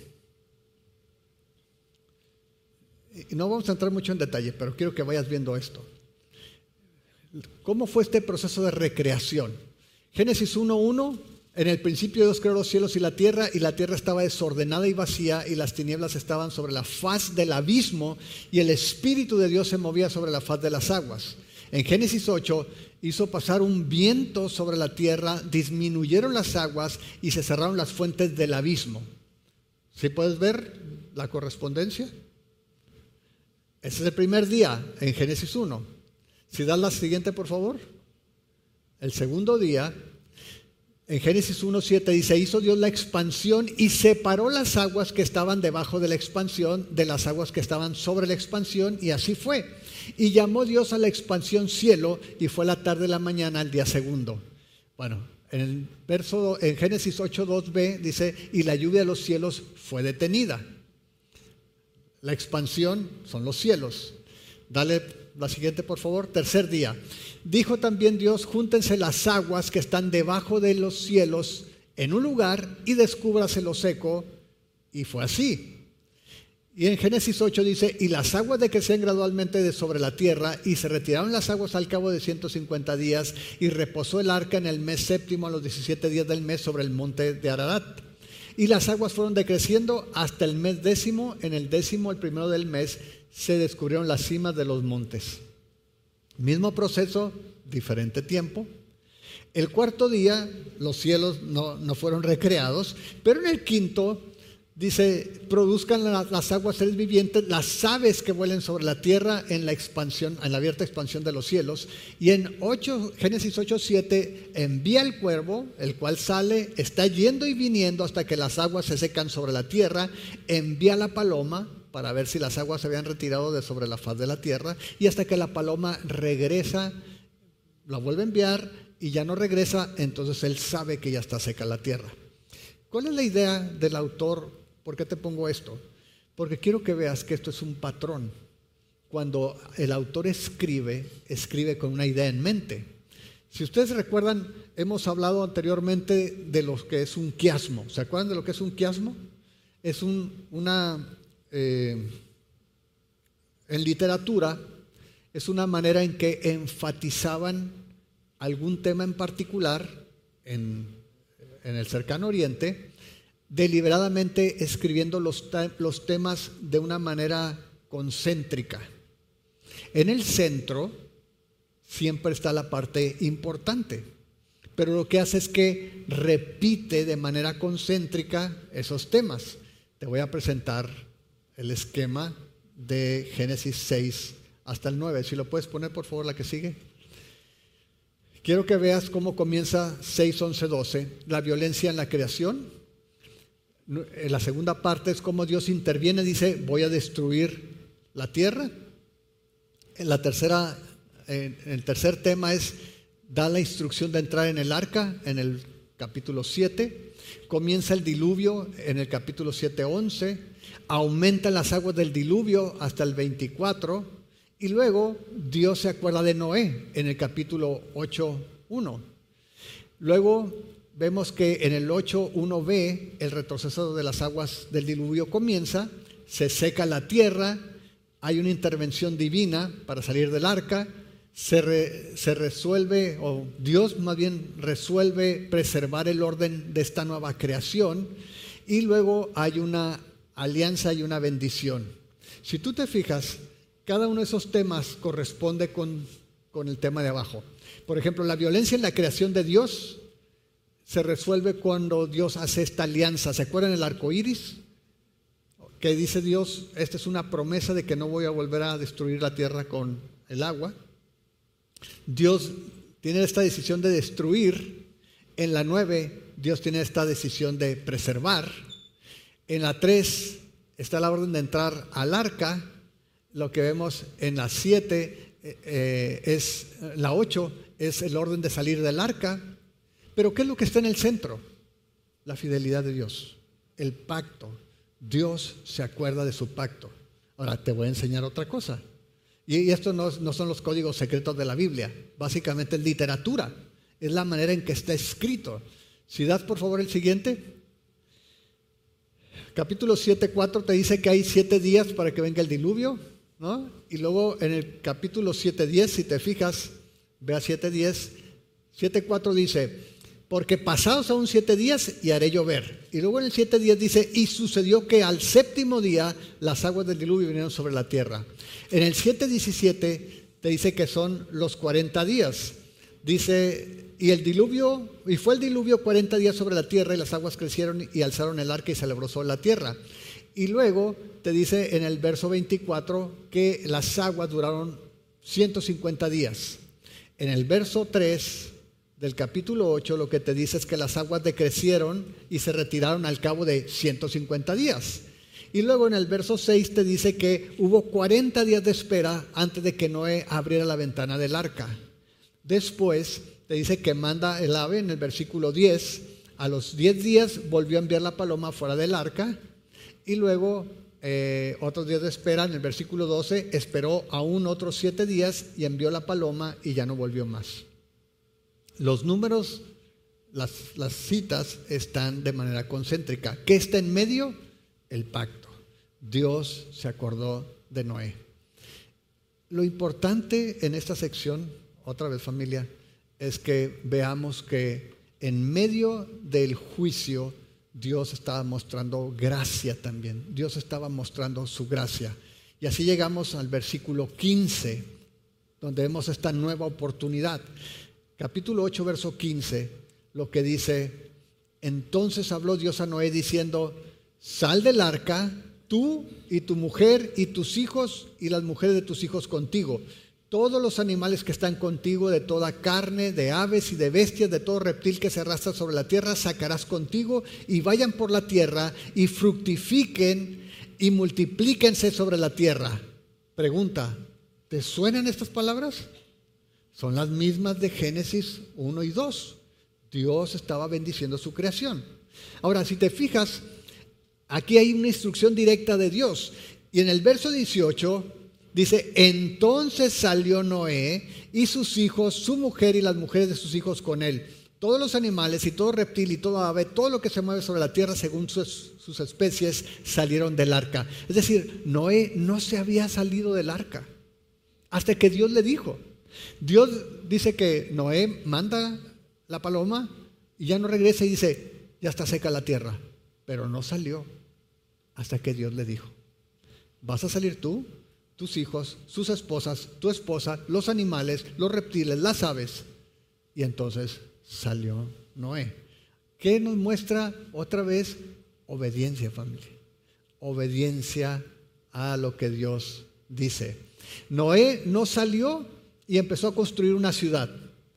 No vamos a entrar mucho en detalle, pero quiero que vayas viendo esto. ¿Cómo fue este proceso de recreación? Génesis 1:1, en el principio Dios creó los cielos y la tierra estaba desordenada y vacía, y las tinieblas estaban sobre la faz del abismo, y el Espíritu de Dios se movía sobre la faz de las aguas. En Génesis 8 hizo pasar un viento sobre la tierra, disminuyeron las aguas y se cerraron las fuentes del abismo. ¿Sí puedes ver la correspondencia? Ese es el primer día en Génesis 1. Si das la siguiente, por favor. El segundo día, en Génesis 1:7 dice, hizo Dios la expansión y separó las aguas que estaban debajo de la expansión de las aguas que estaban sobre la expansión, y así fue. Y llamó Dios a la expansión cielo, y fue la tarde de la mañana al día segundo. Bueno, en Génesis 8:2b dice, y la lluvia de los cielos fue detenida. La expansión son los cielos. Dale la siguiente, por favor. Tercer día. Dijo también Dios, júntense las aguas que están debajo de los cielos en un lugar y descúbrase lo seco. Y fue así. Y en Génesis 8 dice, y las aguas decrecían gradualmente de sobre la tierra, y se retiraron las aguas al cabo de 150 días, y reposó el arca en el mes séptimo a los 17 días del mes sobre el monte de Ararat. Y las aguas fueron decreciendo hasta el mes décimo. En el décimo, el primero del mes, se descubrieron las cimas de los montes. Mismo proceso, diferente tiempo. El cuarto día, los cielos no fueron recreados, pero en el quinto dice, produzcan las aguas seres vivientes, las aves que vuelen sobre la tierra en la expansión, en la abierta expansión de los cielos. Y en Génesis 8:7 envía el cuervo, el cual sale, está yendo y viniendo hasta que las aguas se secan sobre la tierra. Envía la paloma para ver si las aguas se habían retirado de sobre la faz de la tierra, y hasta que la paloma regresa, la vuelve a enviar y ya no regresa, entonces él sabe que ya está seca la tierra. ¿Cuál es la idea del autor? ¿Por qué te pongo esto? Porque quiero que veas que esto es un patrón. Cuando el autor escribe con una idea en mente. Si ustedes recuerdan, hemos hablado anteriormente de lo que es un quiasmo. ¿Se acuerdan de lo que es un quiasmo? Es en literatura, es una manera en que enfatizaban algún tema en particular en el cercano oriente, deliberadamente escribiendo los temas de una manera concéntrica. En el centro siempre está la parte importante, pero lo que hace es que repite de manera concéntrica esos temas. Te voy a presentar el esquema de Génesis 6 hasta el 9. Si lo puedes poner, por favor, la que sigue. Quiero que veas cómo comienza 6, 11, 12. La violencia en la creación. En la segunda parte es cómo Dios interviene, dice, voy a destruir la tierra. En el tercer tema es, da la instrucción de entrar en el arca, en el capítulo 7. Comienza el diluvio en el capítulo 7, 11. Aumentan las aguas del diluvio hasta el 24, y luego Dios se acuerda de Noé en el capítulo 8:1. Luego vemos que en el 8:1b el retroceso de las aguas del diluvio comienza, se seca la tierra, hay una intervención divina para salir del arca, se resuelve, o Dios más bien resuelve preservar el orden de esta nueva creación, y luego hay una alianza y una bendición. Si tú te fijas, cada uno de esos temas corresponde con el tema de abajo. Por ejemplo, la violencia en la creación de Dios se resuelve cuando Dios hace esta alianza. ¿Se acuerdan el arco iris? Que dice Dios, esta es una promesa de que no voy a volver a destruir la tierra con el agua. Dios tiene esta decisión de destruir. En la 9, Dios tiene esta decisión de preservar. En la 3 está la orden de entrar al arca. Lo que vemos en la 7 la 8 es el orden de salir del arca. Pero ¿qué es lo que está en el centro? La fidelidad de Dios, el pacto. Dios se acuerda de su pacto. Ahora te voy a enseñar otra cosa. Y esto no son los códigos secretos de la Biblia. Básicamente es literatura. Es la manera en que está escrito. Si das por favor el siguiente. Capítulo 7:4 te dice que hay 7 días para que venga el diluvio, ¿no? Y luego en el capítulo 7:10, si te fijas, ve a 7:10, 7:4 dice, porque pasados aún 7 días y haré llover. Y luego en el 7:10 dice, y sucedió que al séptimo día las aguas del diluvio vinieron sobre la tierra. En el 7:17 te dice que son los 40 días. Dice, y fue el diluvio 40 días sobre la tierra, y las aguas crecieron y alzaron el arca y se lebró sobre la tierra. Y luego te dice en el verso 24 que las aguas duraron 150 días. En el verso 3 del capítulo 8 lo que te dice es que las aguas decrecieron y se retiraron al cabo de 150 días. Y luego en el verso 6 te dice que hubo 40 días de espera antes de que Noé abriera la ventana del arca. Después te dice que manda el ave en el versículo 10. A los 10 días volvió a enviar la paloma fuera del arca. Y luego otros días de espera, en el versículo 12, esperó aún otros 7 días y envió la paloma y ya no volvió más. Los números, las citas están de manera concéntrica. ¿Qué está en medio? El pacto. Dios se acordó de Noé. Lo importante en esta sección, otra vez familia, es que veamos que en medio del juicio Dios estaba mostrando gracia también. Dios estaba mostrando su gracia. Y así llegamos al versículo 15, donde vemos esta nueva oportunidad. Capítulo 8, verso 15, lo que dice: entonces habló Dios a Noé diciendo: sal del arca, tú y tu mujer y tus hijos y las mujeres de tus hijos contigo. Todos los animales que están contigo, de toda carne, de aves y de bestias, de todo reptil que se arrastra sobre la tierra, sacarás contigo, y vayan por la tierra y fructifiquen y multiplíquense sobre la tierra. Pregunta, ¿te suenan estas palabras? Son las mismas de Génesis 1 y 2. Dios estaba bendiciendo su creación. Ahora, si te fijas, aquí hay una instrucción directa de Dios. Y en el verso 18 dice: entonces salió Noé y sus hijos, su mujer y las mujeres de sus hijos con él. Todos los animales y todo reptil y todo ave, todo lo que se mueve sobre la tierra según sus especies, salieron del arca. Es decir, Noé no se había salido del arca hasta que Dios le dijo. Dios dice que Noé manda la paloma y ya no regresa, y dice: ya está seca la tierra. Pero no salió hasta que Dios le dijo: vas a salir tú, tus hijos, sus esposas, tu esposa, los animales, los reptiles, las aves. Y entonces salió Noé. ¿Qué nos muestra otra vez? Obediencia, familia. Obediencia a lo que Dios dice. Noé no salió y empezó a construir una ciudad.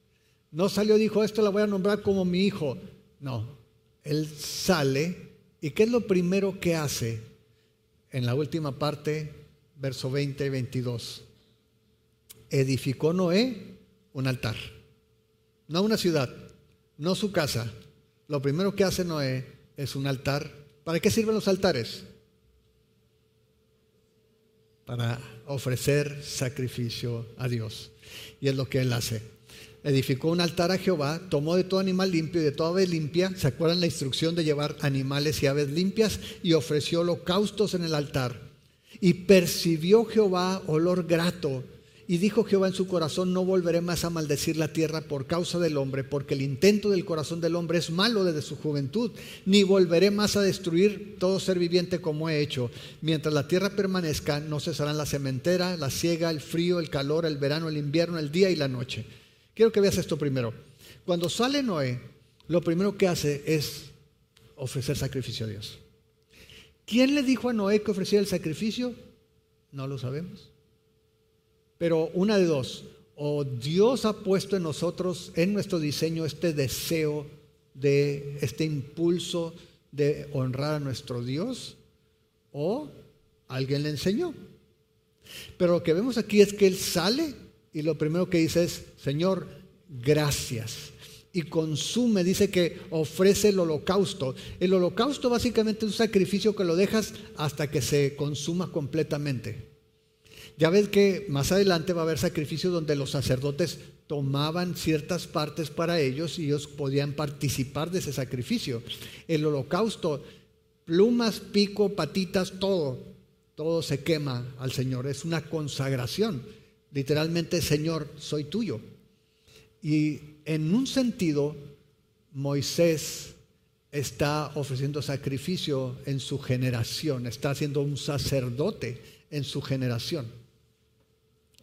No salió y dijo: esto la voy a nombrar como mi hijo. No, él sale. ¿Y qué es lo primero que hace? En la última parte, verso 20 y 22. Edificó Noé un altar. No una ciudad, no su casa. Lo primero que hace Noé es un altar. ¿Para qué sirven los altares? Para ofrecer sacrificio a Dios. Y es lo que él hace. Edificó un altar a Jehová, tomó de todo animal limpio y de toda ave limpia. ¿Se acuerdan la instrucción de llevar animales y aves limpias? Y ofreció holocaustos en el altar. Y percibió Jehová olor grato. Y dijo Jehová en su corazón: no volveré más a maldecir la tierra por causa del hombre, porque el intento del corazón del hombre es malo desde su juventud. Ni volveré más a destruir todo ser viviente como he hecho. Mientras la tierra permanezca, no cesarán la sementera, la siega, el frío, el calor, el verano, el invierno, el día y la noche. Quiero que veas esto primero. Cuando sale Noé, lo primero que hace es ofrecer sacrificio a Dios. ¿Quién le dijo a Noé que ofreciera el sacrificio? No lo sabemos. Pero una de dos: o Dios ha puesto en nosotros, en nuestro diseño, este deseo, este impulso de honrar a nuestro Dios, o alguien le enseñó. Pero lo que vemos aquí es que él sale y lo primero que dice es: Señor, gracias. Y consume, dice que ofrece el holocausto. El holocausto básicamente es un sacrificio que lo dejas hasta que se consuma completamente. Ya ves que más adelante va a haber sacrificios donde los sacerdotes tomaban ciertas partes para ellos y ellos podían participar de ese sacrificio. El holocausto, plumas, pico, patitas, todo se quema al Señor. Es una consagración. Literalmente: Señor, soy tuyo. Y en un sentido, Moisés está ofreciendo sacrificio en su generación, está siendo un sacerdote en su generación.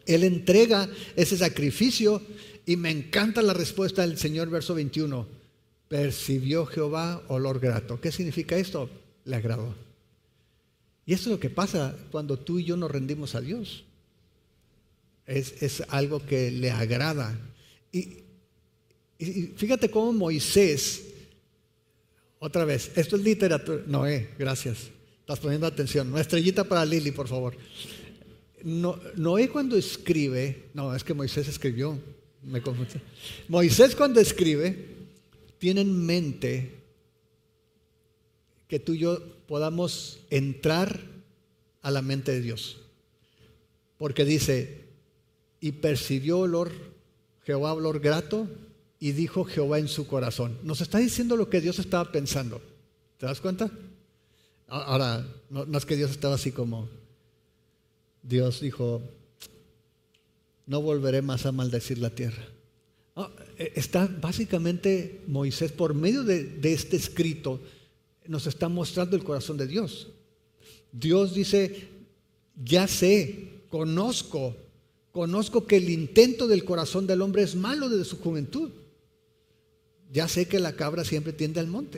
Él entrega ese sacrificio y me encanta la respuesta del Señor, verso 21. Percibió Jehová olor grato. ¿Qué significa esto? Le agradó. Y esto es lo que pasa cuando tú y yo nos rendimos a Dios. Es algo que le agrada. Y fíjate cómo Moisés, otra vez, esto es literatura. Noé, gracias. Estás poniendo atención. Una estrellita para Lili, por favor. Noé cuando escribe, no, es que Moisés escribió, me confundí. Moisés cuando escribe, tiene en mente que tú y yo podamos entrar a la mente de Dios. Porque dice, y percibió Jehová olor grato, y dijo Jehová en su corazón. Nos está diciendo lo que Dios estaba pensando. ¿Te das cuenta? Ahora, no es que Dios estaba así como, Dios dijo, no volveré más a maldecir la tierra. Está básicamente Moisés, por medio de este escrito, nos está mostrando el corazón de Dios. Dios dice, ya sé, conozco que el intento del corazón del hombre es malo desde su juventud. Ya sé que la cabra siempre tiende al monte,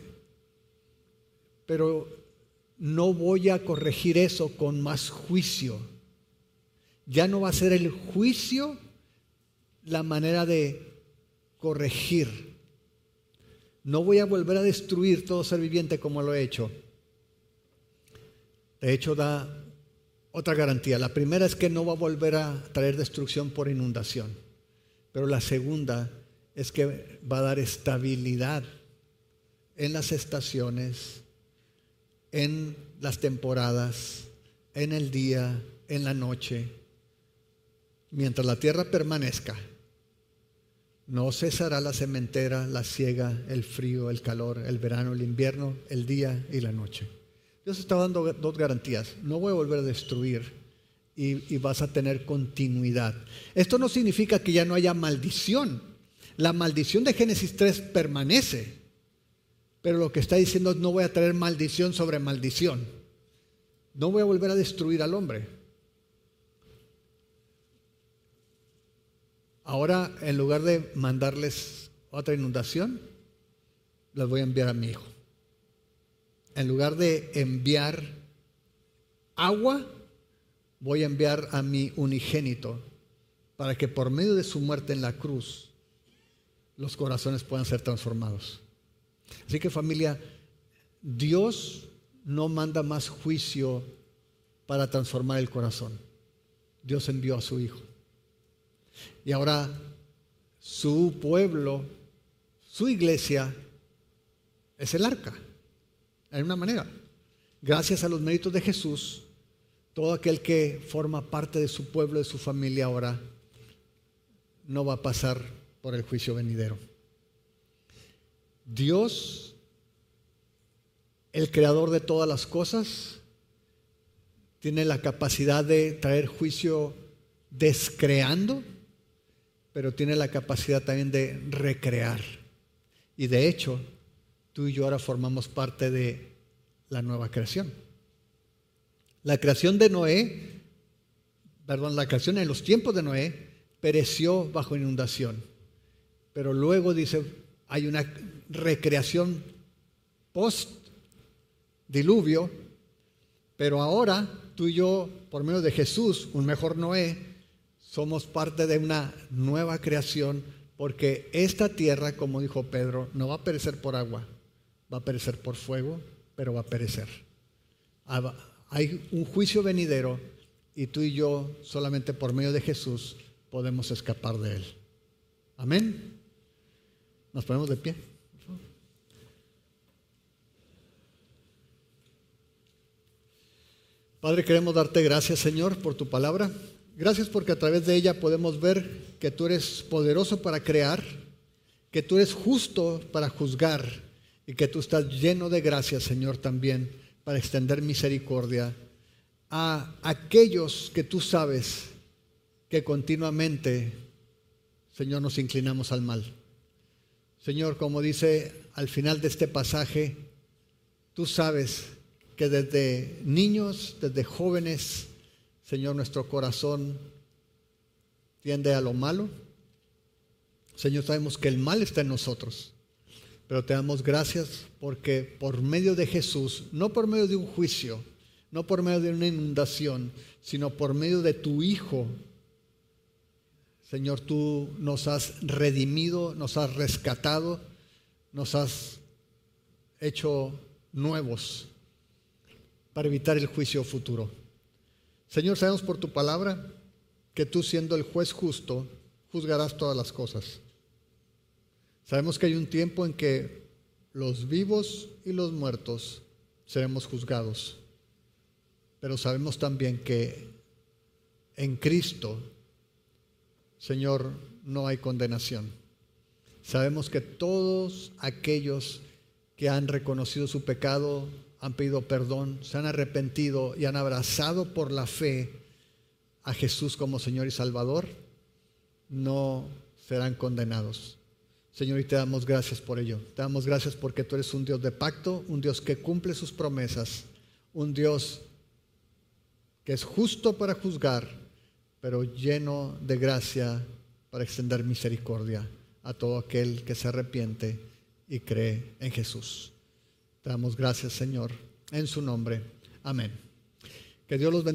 pero no voy a corregir eso con más juicio. Ya no va a ser el juicio la manera de corregir. No voy a volver a destruir todo ser viviente como lo he hecho. De hecho, da otra garantía. La primera es que no va a volver a traer destrucción por inundación. Pero la segunda es que va a dar estabilidad en las estaciones, en las temporadas, en el día, en la noche. Mientras la tierra permanezca, no cesará la sementera, la siega, el frío, el calor, el verano, el invierno, el día y la noche. Dios está dando dos garantías. No voy a volver a destruir y vas a tener continuidad. Esto no significa que ya no haya maldición. La maldición de Génesis 3 permanece. Pero lo que está diciendo es no voy a traer maldición sobre maldición. No voy a volver a destruir al hombre. Ahora, en lugar de mandarles otra inundación, las voy a enviar a mi hijo. En lugar de enviar agua, voy a enviar a mi unigénito para que por medio de su muerte en la cruz los corazones puedan ser transformados. Así que, familia, Dios no manda más juicio para transformar el corazón. Dios envió a su hijo. Y ahora su pueblo, su iglesia, es el arca. En una manera, gracias a los méritos de Jesús, todo aquel que forma parte de su pueblo, de su familia ahora, no va a pasar por el juicio venidero. Dios, el creador de todas las cosas, tiene la capacidad de traer juicio descreando, pero tiene la capacidad también de recrear. Y de hecho, tú y yo ahora formamos parte de la nueva creación. La creación de Noé, la creación en los tiempos de Noé pereció bajo inundación. Pero luego dice, hay una recreación post-diluvio, pero ahora tú y yo, por medio de Jesús, un mejor Noé, somos parte de una nueva creación, porque esta tierra, como dijo Pedro, no va a perecer por agua, va a perecer por fuego, pero va a perecer. Hay un juicio venidero y tú y yo, solamente por medio de Jesús, podemos escapar de él. Amén. Nos ponemos de pie. Padre, queremos darte gracias, Señor, por tu palabra. Gracias porque a través de ella podemos ver que tú eres poderoso para crear, que tú eres justo para juzgar y que tú estás lleno de gracia, Señor, también para extender misericordia a aquellos que tú sabes que continuamente, Señor, nos inclinamos al mal. Señor, como dice al final de este pasaje, tú sabes que desde niños, desde jóvenes, Señor, nuestro corazón tiende a lo malo. Señor, sabemos que el mal está en nosotros, pero te damos gracias porque por medio de Jesús, no por medio de un juicio, no por medio de una inundación, sino por medio de tu Hijo, Señor, tú nos has redimido, nos has rescatado, nos has hecho nuevos para evitar el juicio futuro. Señor, sabemos por tu palabra que tú, siendo el juez justo, juzgarás todas las cosas. Sabemos que hay un tiempo en que los vivos y los muertos seremos juzgados, pero sabemos también que en Cristo, Señor, no hay condenación. Sabemos que todos aquellos que han reconocido su pecado, han pedido perdón, se han arrepentido y han abrazado por la fe a Jesús como Señor y Salvador, no serán condenados. Señor, y te damos gracias por ello. Te damos gracias porque tú eres un Dios de pacto, un Dios que cumple sus promesas, un Dios que es justo para juzgar, pero lleno de gracia para extender misericordia a todo aquel que se arrepiente y cree en Jesús. Te damos gracias, Señor, en su nombre. Amén. Que Dios los bendiga.